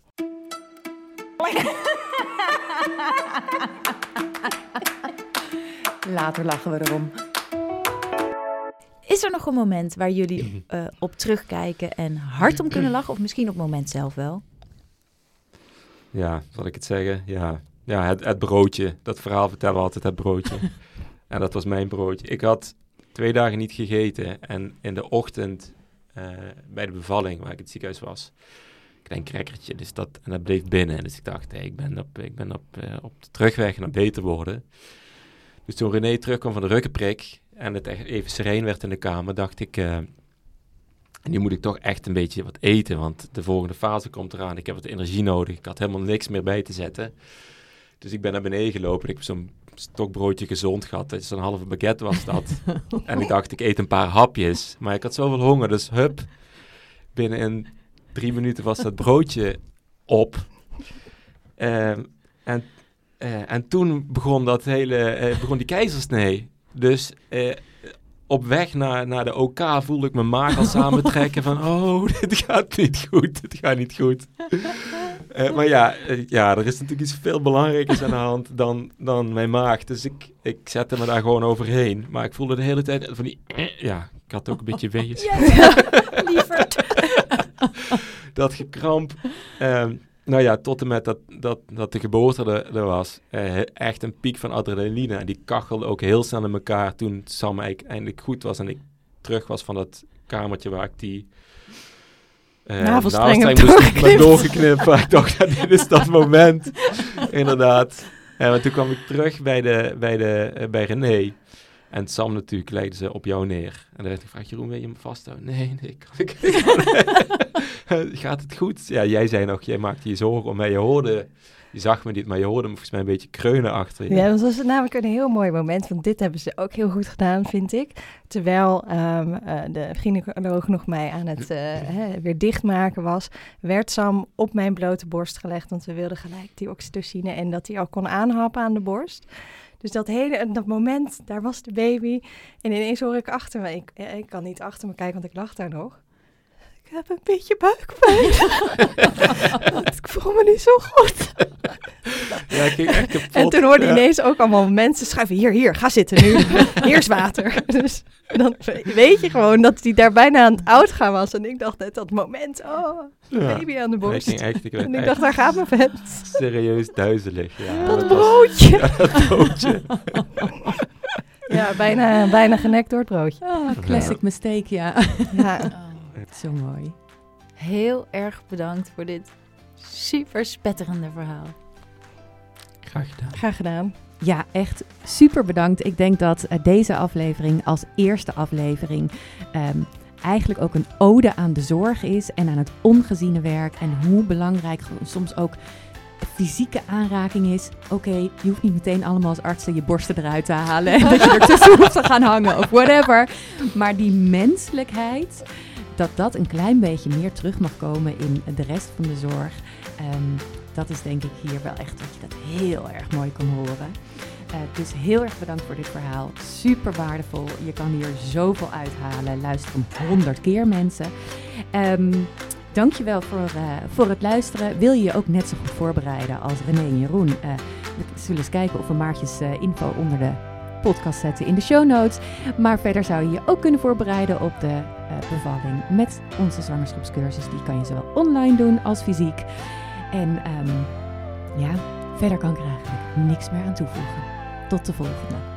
Later lachen we erom. Is er nog een moment waar jullie op terugkijken en hard om kunnen lachen? Of misschien op het moment zelf wel? Ja, zal ik het zeggen? Ja, het broodje. Dat verhaal vertellen we altijd, het broodje. En dat was mijn broodje. Ik had 2 dagen niet gegeten. En in de ochtend bij de bevalling, waar ik in het ziekenhuis was, een klein crackertje. Dus dat bleef binnen. Dus ik dacht, ik ben op de terugweg naar beter worden. Dus toen René terugkwam van de ruggenprik en het echt even sereen werd in de kamer, dacht ik, nu moet ik toch echt een beetje wat eten, want de volgende fase komt eraan. Ik heb wat energie nodig. Ik had helemaal niks meer bij te zetten. Dus ik ben naar beneden gelopen. Ik heb zo'n stokbroodje gezond gehad. Dat is zo'n halve baguette was dat. En ik dacht, ik eet een paar hapjes. Maar ik had zoveel honger, dus binnen 3 minuten was dat broodje op. En toen begon begon die keizersnee. Dus op weg naar de OK voelde ik mijn maag al samentrekken van, dit gaat niet goed. Maar ja, er is natuurlijk iets veel belangrijkers aan de hand dan mijn maag. Dus ik zette me daar gewoon overheen. Maar ik voelde de hele tijd van die, ik had ook een beetje weeën. Ja, lieverd. Dat gekramp. Tot en met dat de geboorte er was. Echt een piek van adrenaline. En die kachelde ook heel snel in elkaar toen Sam eindelijk goed was. En ik terug was van dat kamertje waar ik die navelstreng moest doorgeknipt. Ik dacht, dit is dat moment. Inderdaad. En toen kwam ik terug bij René. En Sam natuurlijk legde ze op jou neer. En dan werd ik gevraagd, Jeroen, wil je me vasthouden? Nee, ik gaat het goed? Ja, jij zei nog, jij maakte je zorgen om mij. Je zag me niet, maar je hoorde me volgens mij een beetje kreunen achter je. Ja, dat was namelijk een heel mooi moment. Want dit hebben ze ook heel goed gedaan, vind ik. Terwijl de gynaecoloog nog mij aan het weer dichtmaken was, werd Sam op mijn blote borst gelegd. Want we wilden gelijk die oxytocine en dat hij al kon aanhappen aan de borst. Dus dat moment, daar was de baby. En ineens hoor ik achter me. Ik kan niet achter me kijken, want ik lag daar nog. Ik heb een beetje buikpijn. Ik voel me niet zo goed. Ja, ik ging echt kapot. En toen hoorde ik ineens ook allemaal mensen schuiven. Hier, ga zitten nu. Hier is water. Dus dan weet je gewoon dat hij daar bijna aan het oud gaan was. En ik dacht net dat moment, baby aan de borst. En ik dacht, daar gaat mijn vent. Serieus duizelig. Ja, dat broodje. Dat broodje. Ja, bijna genekt door het broodje. Classic mistake, ja. Zo mooi. Heel erg bedankt voor dit super spetterende verhaal. Graag gedaan. Ja, echt super bedankt. Ik denk dat deze aflevering als eerste aflevering eigenlijk ook een ode aan de zorg is en aan het ongeziene werk en hoe belangrijk soms ook fysieke aanraking is. Oké, je hoeft niet meteen allemaal als artsen je borsten eruit te halen en dat je er tussen hoeft te gaan hangen of whatever. Maar die menselijkheid, dat een klein beetje meer terug mag komen in de rest van de zorg. Dat is denk ik hier wel echt dat je dat heel erg mooi kan horen. Dus heel erg bedankt voor dit verhaal. Super waardevol. Je kan hier zoveel uithalen. Luister hem 100 keer, mensen. Dankjewel voor het luisteren. Wil je je ook net zo goed voorbereiden als René en Jeroen? We zullen eens kijken of we Maartjes info onder de podcast zetten in de show notes. Maar verder zou je je ook kunnen voorbereiden op de bevalling met onze zwangerschapscursus. Die kan je zowel online doen als fysiek. En verder kan ik er eigenlijk niks meer aan toevoegen. Tot de volgende.